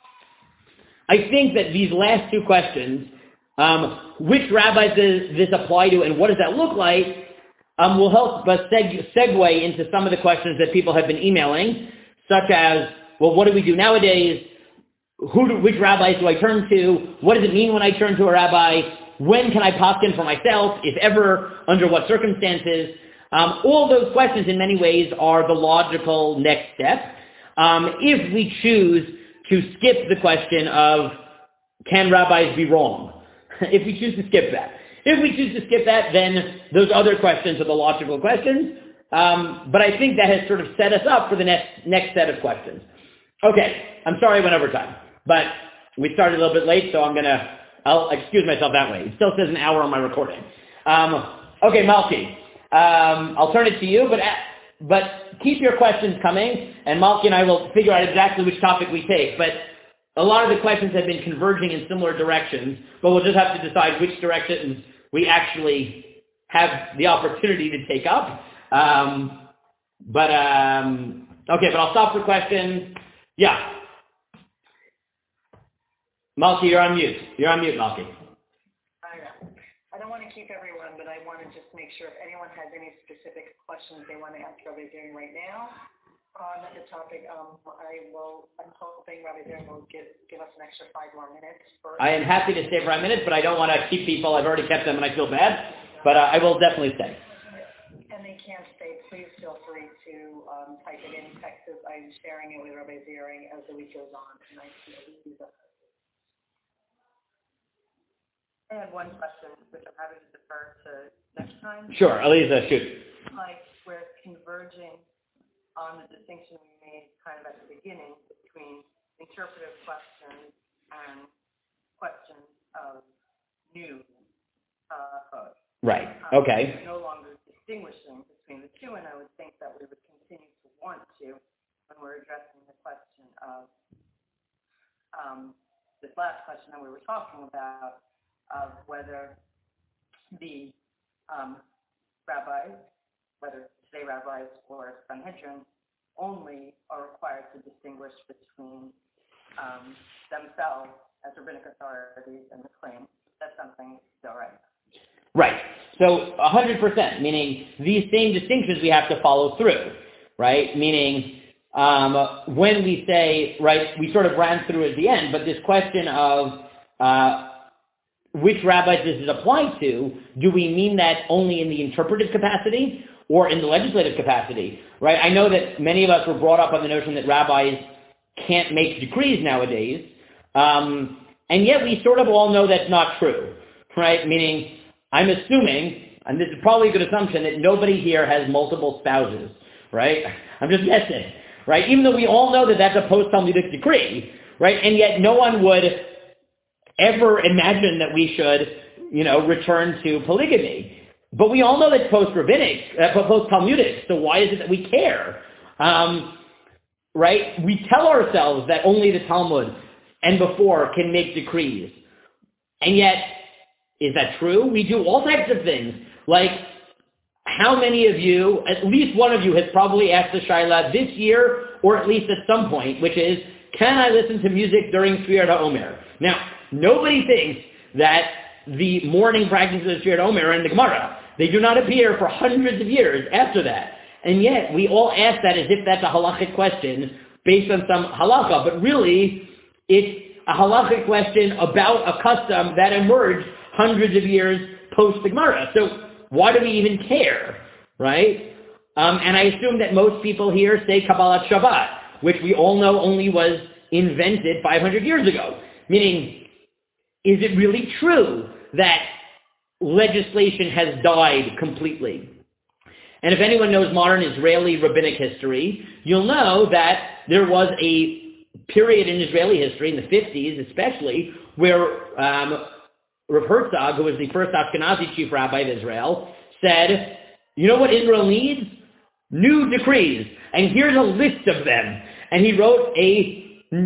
I think that these last two questions, um, which rabbis does this apply to and what does that look like, um, will help us seg- segue into some of the questions that people have been emailing, such as, well, what do we do nowadays? Who do, which rabbis do I turn to? What does it mean when I turn to a rabbi? When can I paskin for myself, if ever? Under what circumstances? Um, all those questions in many ways are the logical next step. Um, if we choose to skip the question of can rabbis be wrong, if we choose to skip that. If we choose to skip that, then those other questions are the logical questions. Um, but I think that has sort of set us up for the next next set of questions. Okay, I'm sorry I went over time, but we started a little bit late, so I'm gonna I'll excuse myself that way. It still says an hour on my recording. Um, okay, Malki, um, I'll turn it to you, but but keep your questions coming, and Malki and I will figure out exactly which topic we take. But a lot of the questions have been converging in similar directions, but we'll just have to decide which directions we actually have the opportunity to take up. Um, but, um, okay, but I'll stop for questions. Yeah. Malki, you're on mute. You're on mute, Malki. I know. I don't want to keep everyone, but I want to just make sure if anyone has any specific questions they want to ask Rabbi Zirin right now on the topic, um, I will, I'm hoping Rabbi Zirin will give, give us an extra five more minutes. For I am happy to stay five minutes, but I don't want to keep people. I've already kept them and I feel bad, but uh, I will definitely stay. And they can't stay, please feel free to um, type it in text. I'm sharing it with Rabbi Zirin as the week goes on. And I, I had one question, which I'm happy to defer to next time. Sure, Aliza, shoot. Like we're converging on the distinction we made kind of at the beginning between interpretive questions and questions of new uh, code. Right, Um, okay. We're no longer distinguishing between the two, and I would think that we would continue to want to when we're addressing the question of um, this last question that we were talking about, of whether the um, rabbis, whether today rabbis or Sanhedrin, only are required to distinguish between um, themselves as rabbinic authorities and the claim that something is still right. Right. So one hundred percent, meaning these same distinctions we have to follow through, right? Meaning um, when we say, right, we sort of ran through at the end, but this question of uh, which rabbis this is applied to, do we mean that only in the interpretive capacity or in the legislative capacity, right? I know that many of us were brought up on the notion that rabbis can't make decrees nowadays, um, and yet we sort of all know that's not true, right? Meaning, I'm assuming, and this is probably a good assumption, that nobody here has multiple spouses, right? I'm just guessing, right? Even though we all know that that's a post-Talmudic decree, right? And yet no one would ever imagine that we should, you know, return to polygamy. But we all know that post-rabbinic, uh, post-Talmudic, so why is it that we care? Um, right? We tell ourselves that only the Talmud and before can make decrees. And yet, is that true? We do all types of things. Like, how many of you, at least one of you has probably asked the Shaila this year, or at least at some point, which is, can I listen to music during Sfirot HaOmer? Now, nobody thinks that the morning practices of Sfirot HaOmer are in the Gemara. They do not appear for hundreds of years after that. And yet, we all ask that as if that's a halachic question based on some halacha. But really, it's a halachic question about a custom that emerged hundreds of years post the Gemara. So why do we even care, right? Um, and I assume that most people here say Kabbalat Shabbat, which we all know only was invented five hundred years ago. Meaning, is it really true that legislation has died completely? And if anyone knows modern Israeli rabbinic history, you'll know that there was a period in Israeli history, in the fifties especially, where um, Rav Herzog, who was the first Ashkenazi chief rabbi of Israel, said, you know what Israel needs? New decrees. And here's a list of them. And he wrote a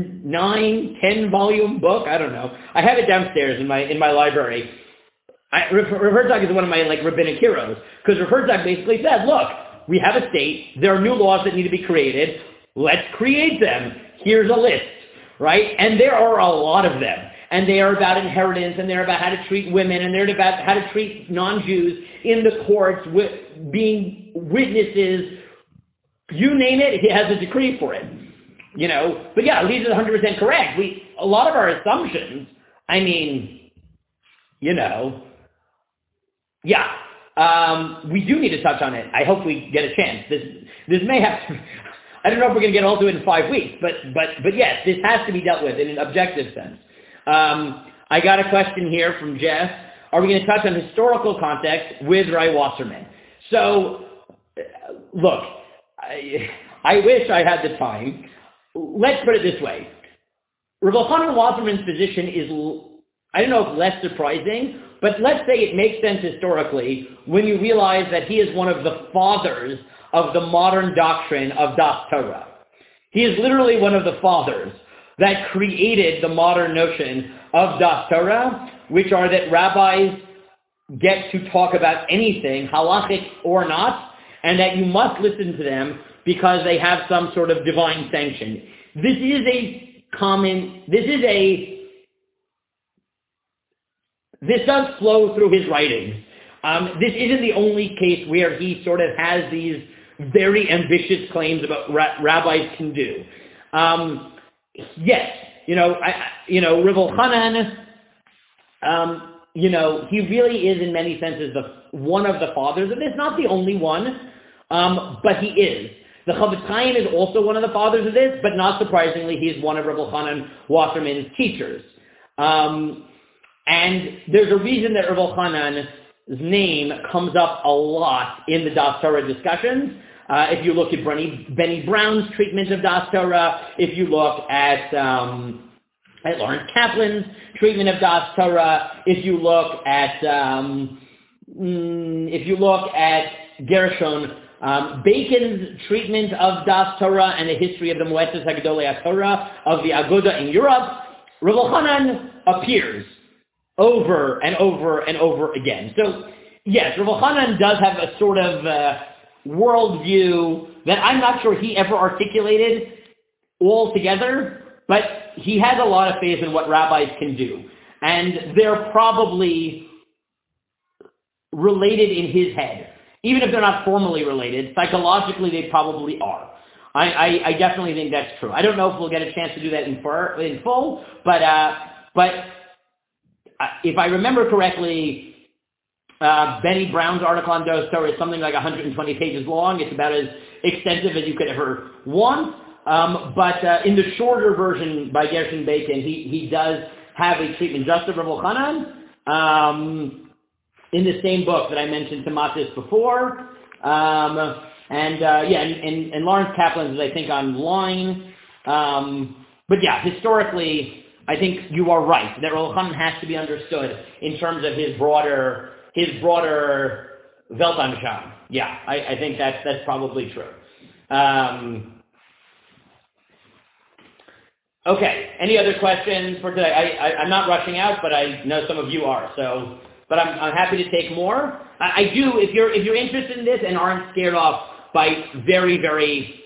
nine, ten volume book. I don't know. I have it downstairs in my in my library. I, Rav Herzog is one of my like rabbinic heroes, because Rav Herzog basically said, look, we have a state. There are new laws that need to be created. Let's create them. Here's a list, right? And there are a lot of them. And they are about inheritance, and they're about how to treat women, and they're about how to treat non-Jews in the courts, with being witnesses. You name it, he has a decree for it. You know, but yeah, Lisa's one hundred percent correct. We, a lot of our assumptions, I mean, you know, yeah, um, we do need to touch on it. I hope we get a chance. This, this may have to, I don't know if we're going to get all to it in five weeks, but, but, but yes, this has to be dealt with in an objective sense. Um, I got a question here from Jeff. are we going to touch on historical context with Rai Wasserman? So, look, I, I wish I had the time. Let's put it this way. Rav Elchanan Wasserman's position is, I don't know if less surprising, but let's say it makes sense historically when you realize that he is one of the fathers of the modern doctrine of Das Torah. He is literally one of the fathers that created the modern notion of Das Torah, which are that rabbis get to talk about anything, halachic or not, and that you must listen to them because they have some sort of divine sanction. This is a common, this is a, this does flow through his writings. Um, this isn't the only case where he sort of has these very ambitious claims about ra- rabbis can do. Um, yes, you know, I, you know, Rav Elchanan, um, you know, he really is in many senses the one of the fathers of this, not the only one, um, but he is. The Chavetz Chaim is also one of the fathers of this, but not surprisingly, he's one of Rav Elchanan Wasserman's teachers. Um, and there's a reason that Rav Elchanan's name comes up a lot in the Das Torah discussions. Uh, if you look at Benny, Benny Brown's treatment of Das Torah, if you look at um, at Lawrence Kaplan's treatment of Das Torah, if you look at um, mm, if you look at Gershon um, Bacon's treatment of Das Torah and the history of the Moetzes HaGedolei HaTorah of the Aguda in Europe, Rav Elchanan appears over and over and over again. So yes, Rav Elchanan does have a sort of uh, worldview that I'm not sure he ever articulated altogether, but he has a lot of faith in what rabbis can do. And they're probably related in his head. Even if they're not formally related, psychologically they probably are. I, I, I definitely think that's true. I don't know if we'll get a chance to do that in, fur, in full, but uh, but uh, if I remember correctly, Uh, Benny Brown's article on Das Torah is something like one hundred twenty pages long. It's about as extensive as you could ever want. Um, but uh, in the shorter version by Gershon Bacon, he, he does have a treatment just of Rav Elchanan um, in the same book that I mentioned to Matis before. Um, and uh, yeah, and, and, and Lawrence Kaplan's is, I think, online. Um, but yeah, historically, I think you are right that Rav Elchanan has to be understood in terms of his broader his broader Weltanschauung. Yeah, I, I think that's, that's probably true. Um, okay, any other questions for today? I, I, I'm not rushing out, but I know some of you are, so, but I'm, I'm happy to take more. I, I do, if you're, if you're interested in this and aren't scared off by very, very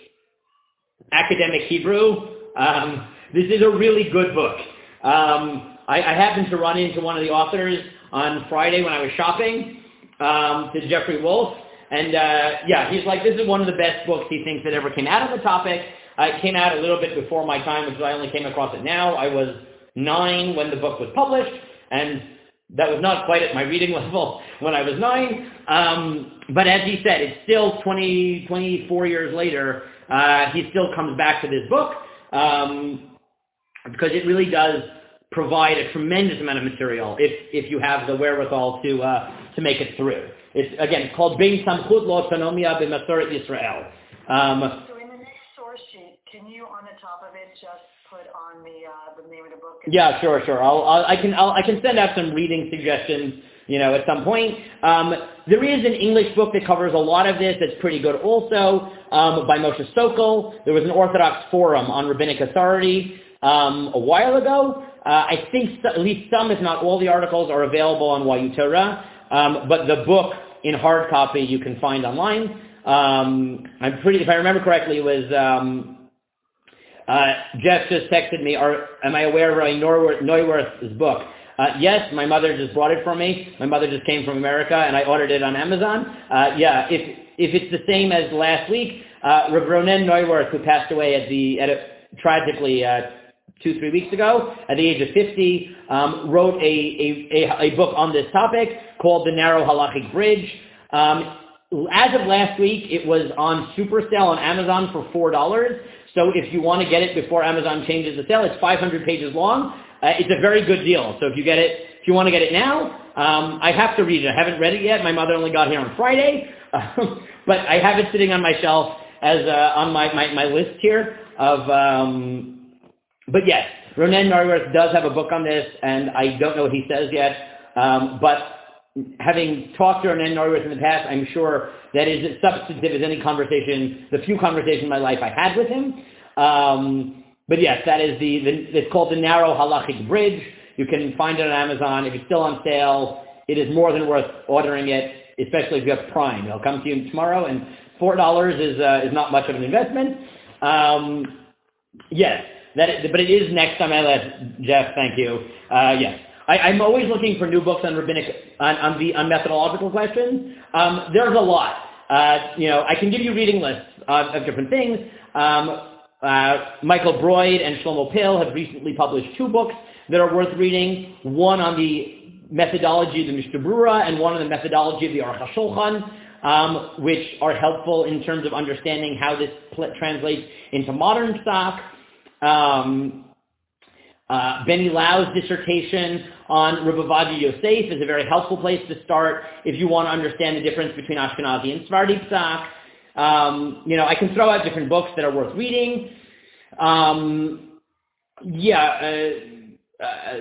academic Hebrew, um, this is a really good book. Um, I, I happened to run into one of the authors on Friday when I was shopping, um, to Jeffrey Wolf. And, uh, yeah, he's like, this is one of the best books he thinks that ever came out of the topic. Uh, it came out a little bit before my time, which I only came across it now. I was nine when the book was published, and that was not quite at my reading level when I was nine. Um, but as he said, it's still twenty, twenty-four years later, uh, he still comes back to this book, um, because it really does provide a tremendous amount of material if if you have the wherewithal to uh, to make it through. It's again it's called Bein Samchut L'Autonomia B'Masoret Yisrael. Um, so in the next source sheet, can you on the top of it just put on the uh, the name of the book? Yeah, sure, sure. I'll, I'll I can I'll, I can send out some reading suggestions, you know, at some point. Um, there is an English book that covers a lot of this that's pretty good also, um, by Moshe Sokol. There was an Orthodox forum on rabbinic authority um, a while ago. Uh, I think so, at least some, if not all, the articles are available on Y U Torah, um, but the book in hard copy you can find online. Um, I'm pretty, if I remember correctly, it was um, uh, Jeff just texted me. Are, am I aware of Ray Neuwirth's book? Uh, yes, my mother just brought it for me. My mother just came from America, and I ordered it on Amazon. Uh, yeah, if if it's the same as last week, uh, Rav Ronen Neuwirth, who passed away at the at a, tragically. Uh, two, three weeks ago, at the age of fifty, um, wrote a, a, a, a book on this topic called The Narrow Halachic Bridge. Um, as of last week, it was on super sale on Amazon for four dollars. So if you want to get it before Amazon changes the sale, it's five hundred pages long. Uh, it's a very good deal. So if you get it If you want to get it now, um, I have to read it. I haven't read it yet. My mother only got here on Friday, um, but I have it sitting on my shelf as uh, on my, my, my list here of. Um, but yes, Ronen Neuwirth does have a book on this, and I don't know what he says yet. Um, but having talked to Ronen Neuwirth in the past, I'm sure that is as substantive as any conversation, the few conversations in my life I had with him. Um, but yes, that is the, the, it's called the Narrow Halachic Bridge. You can find it on Amazon. If it's still on sale, it is more than worth ordering it, especially if you have Prime. It'll come to you tomorrow, and four dollars is uh, is not much of an investment. Um, yes, that is, but it is next on my list, Jeff. Thank you. Uh, yes. I, I'm always looking for new books on rabbinic, on, on the on methodological questions. Um, there's a lot. Uh, you know, I can give you reading lists of, of different things. Um, uh, Michael Broyd and Shlomo Pill have recently published two books that are worth reading. One on the methodology of the Mishnah Brura and one on the methodology of the Aruch HaShulchan, um, which are helpful in terms of understanding how this pl- translates into modern stock. Um, Uh, Benny Lau's dissertation on Rebbe Ovadia Yosef is a very helpful place to start if you want to understand the difference between Ashkenazi and Sephardi Psak. Um, you know, I can throw out different books that are worth reading. Um, yeah, uh, uh,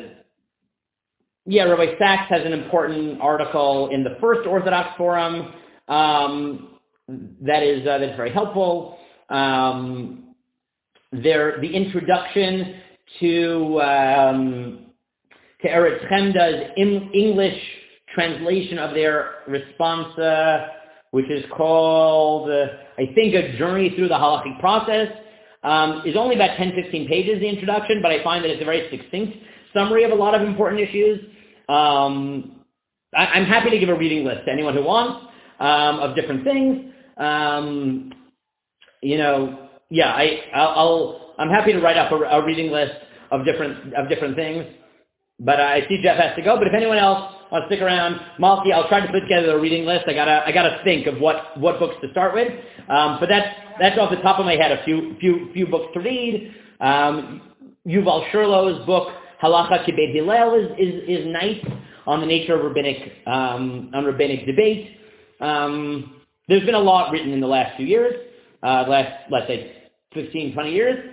yeah, Rabbi Sachs has an important article in the First Orthodox Forum um, that is uh, that's very helpful. Um, there, the introduction to um, to Eretz Chemda's in English translation of their responsa, which is called, uh, I think, A Journey Through the Halachic Process, um, is only about ten, fifteen pages, the introduction, but I find that it's a very succinct summary of a lot of important issues. Um, I, I'm happy to give a reading list to anyone who wants um, of different things. Um, you know, yeah, I, I'll, I'll I'm happy to write up a, a reading list of different of different things, but uh, I see Jeff has to go. But if anyone else wants to stick around, Malki, I'll try to put together a reading list. I gotta I gotta think of what, what books to start with. Um, but that's that's off the top of my head. A few few few books to read. Um, Yuval Sherlow's book Halacha Kibet Hillel is, is is nice on the nature of rabbinic um, on rabbinic debate. Um, there's been a lot written in the last few years, uh, last let's say fifteen, twenty years.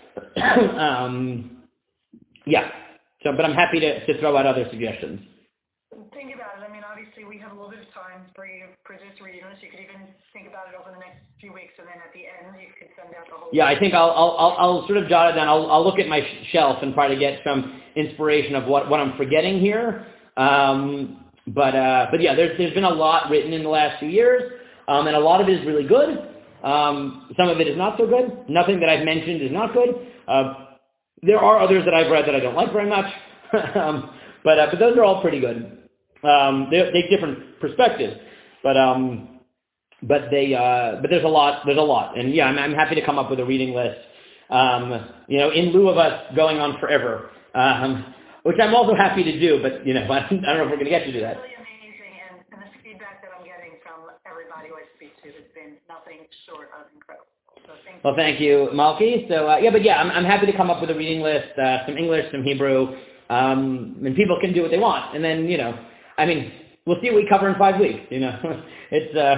um, yeah. So, but I'm happy to, to throw out other suggestions. Think about it. I mean, obviously, we have a little bit of time for you for this reading list. You could even think about it over the next few weeks, and then at the end, you could send out the whole. Yeah, I think I'll I'll I'll, I'll sort of jot it down. I'll I'll look at my shelf and try to get some inspiration of what, what I'm forgetting here. Um, but uh, but yeah, there's there's been a lot written in the last few years, um, and a lot of it is really good. Um, some of it is not so good. Nothing that I've mentioned is not good. Uh, there are others that I've read that I don't like very much, um, but uh, but those are all pretty good. Um, they take different perspectives, but um, but they uh, but there's a lot there's a lot, and yeah, I'm, I'm happy to come up with a reading list. Um, you know, in lieu of us going on forever, um, which I'm also happy to do, but you know, I don't know if we're going to get to do that. Really amazing, and, and the feedback that I'm getting from everybody who I speak to has been nothing short of incredible. So thank well, thank you, Malki. So, uh, yeah, but yeah, I'm, I'm happy to come up with a reading list, uh, some English, some Hebrew, um, and people can do what they want. And then, you know, I mean, we'll see what we cover in five weeks, you know. it's, uh...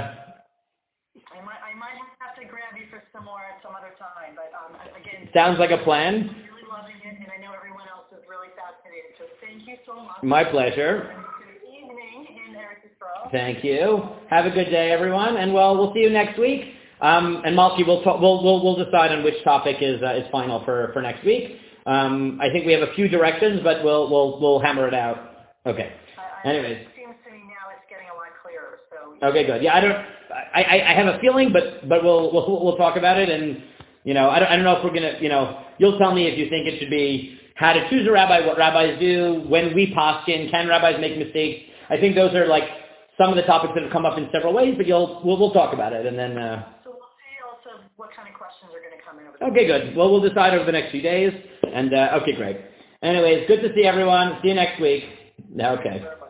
I might, I might have to grab you for some more at some other time, but, um, again... Sounds like a plan. I'm really loving it, and I know everyone else is really fascinated, so thank you so much. My pleasure. Good evening in Eretz Yisrael. Thank you. Have a good day, everyone, and well, we'll see you next week. Um, and Malki, we'll, talk, we'll we'll we'll decide on which topic is uh, is final for, for next week. Um, I think we have a few directions, but we'll we'll we'll hammer it out. Okay. I, I, Anyways. It seems to me now it's getting a lot clearer. So. Okay, good. Yeah, I don't. I, I, I have a feeling, but but we'll we'll we'll talk about it, and you know, I don't I don't know if we're gonna, you know, you'll tell me if you think it should be how to choose a rabbi, what rabbis do, when we poskin, can rabbis make mistakes? I think those are like some of the topics that have come up in several ways, but you'll we'll we'll talk about it, and then. Uh, What kind of questions are going to come in over the Okay, good. Well, we'll decide over the next few days. And, uh, okay, great. Anyways, good to see everyone. See you next week. Okay.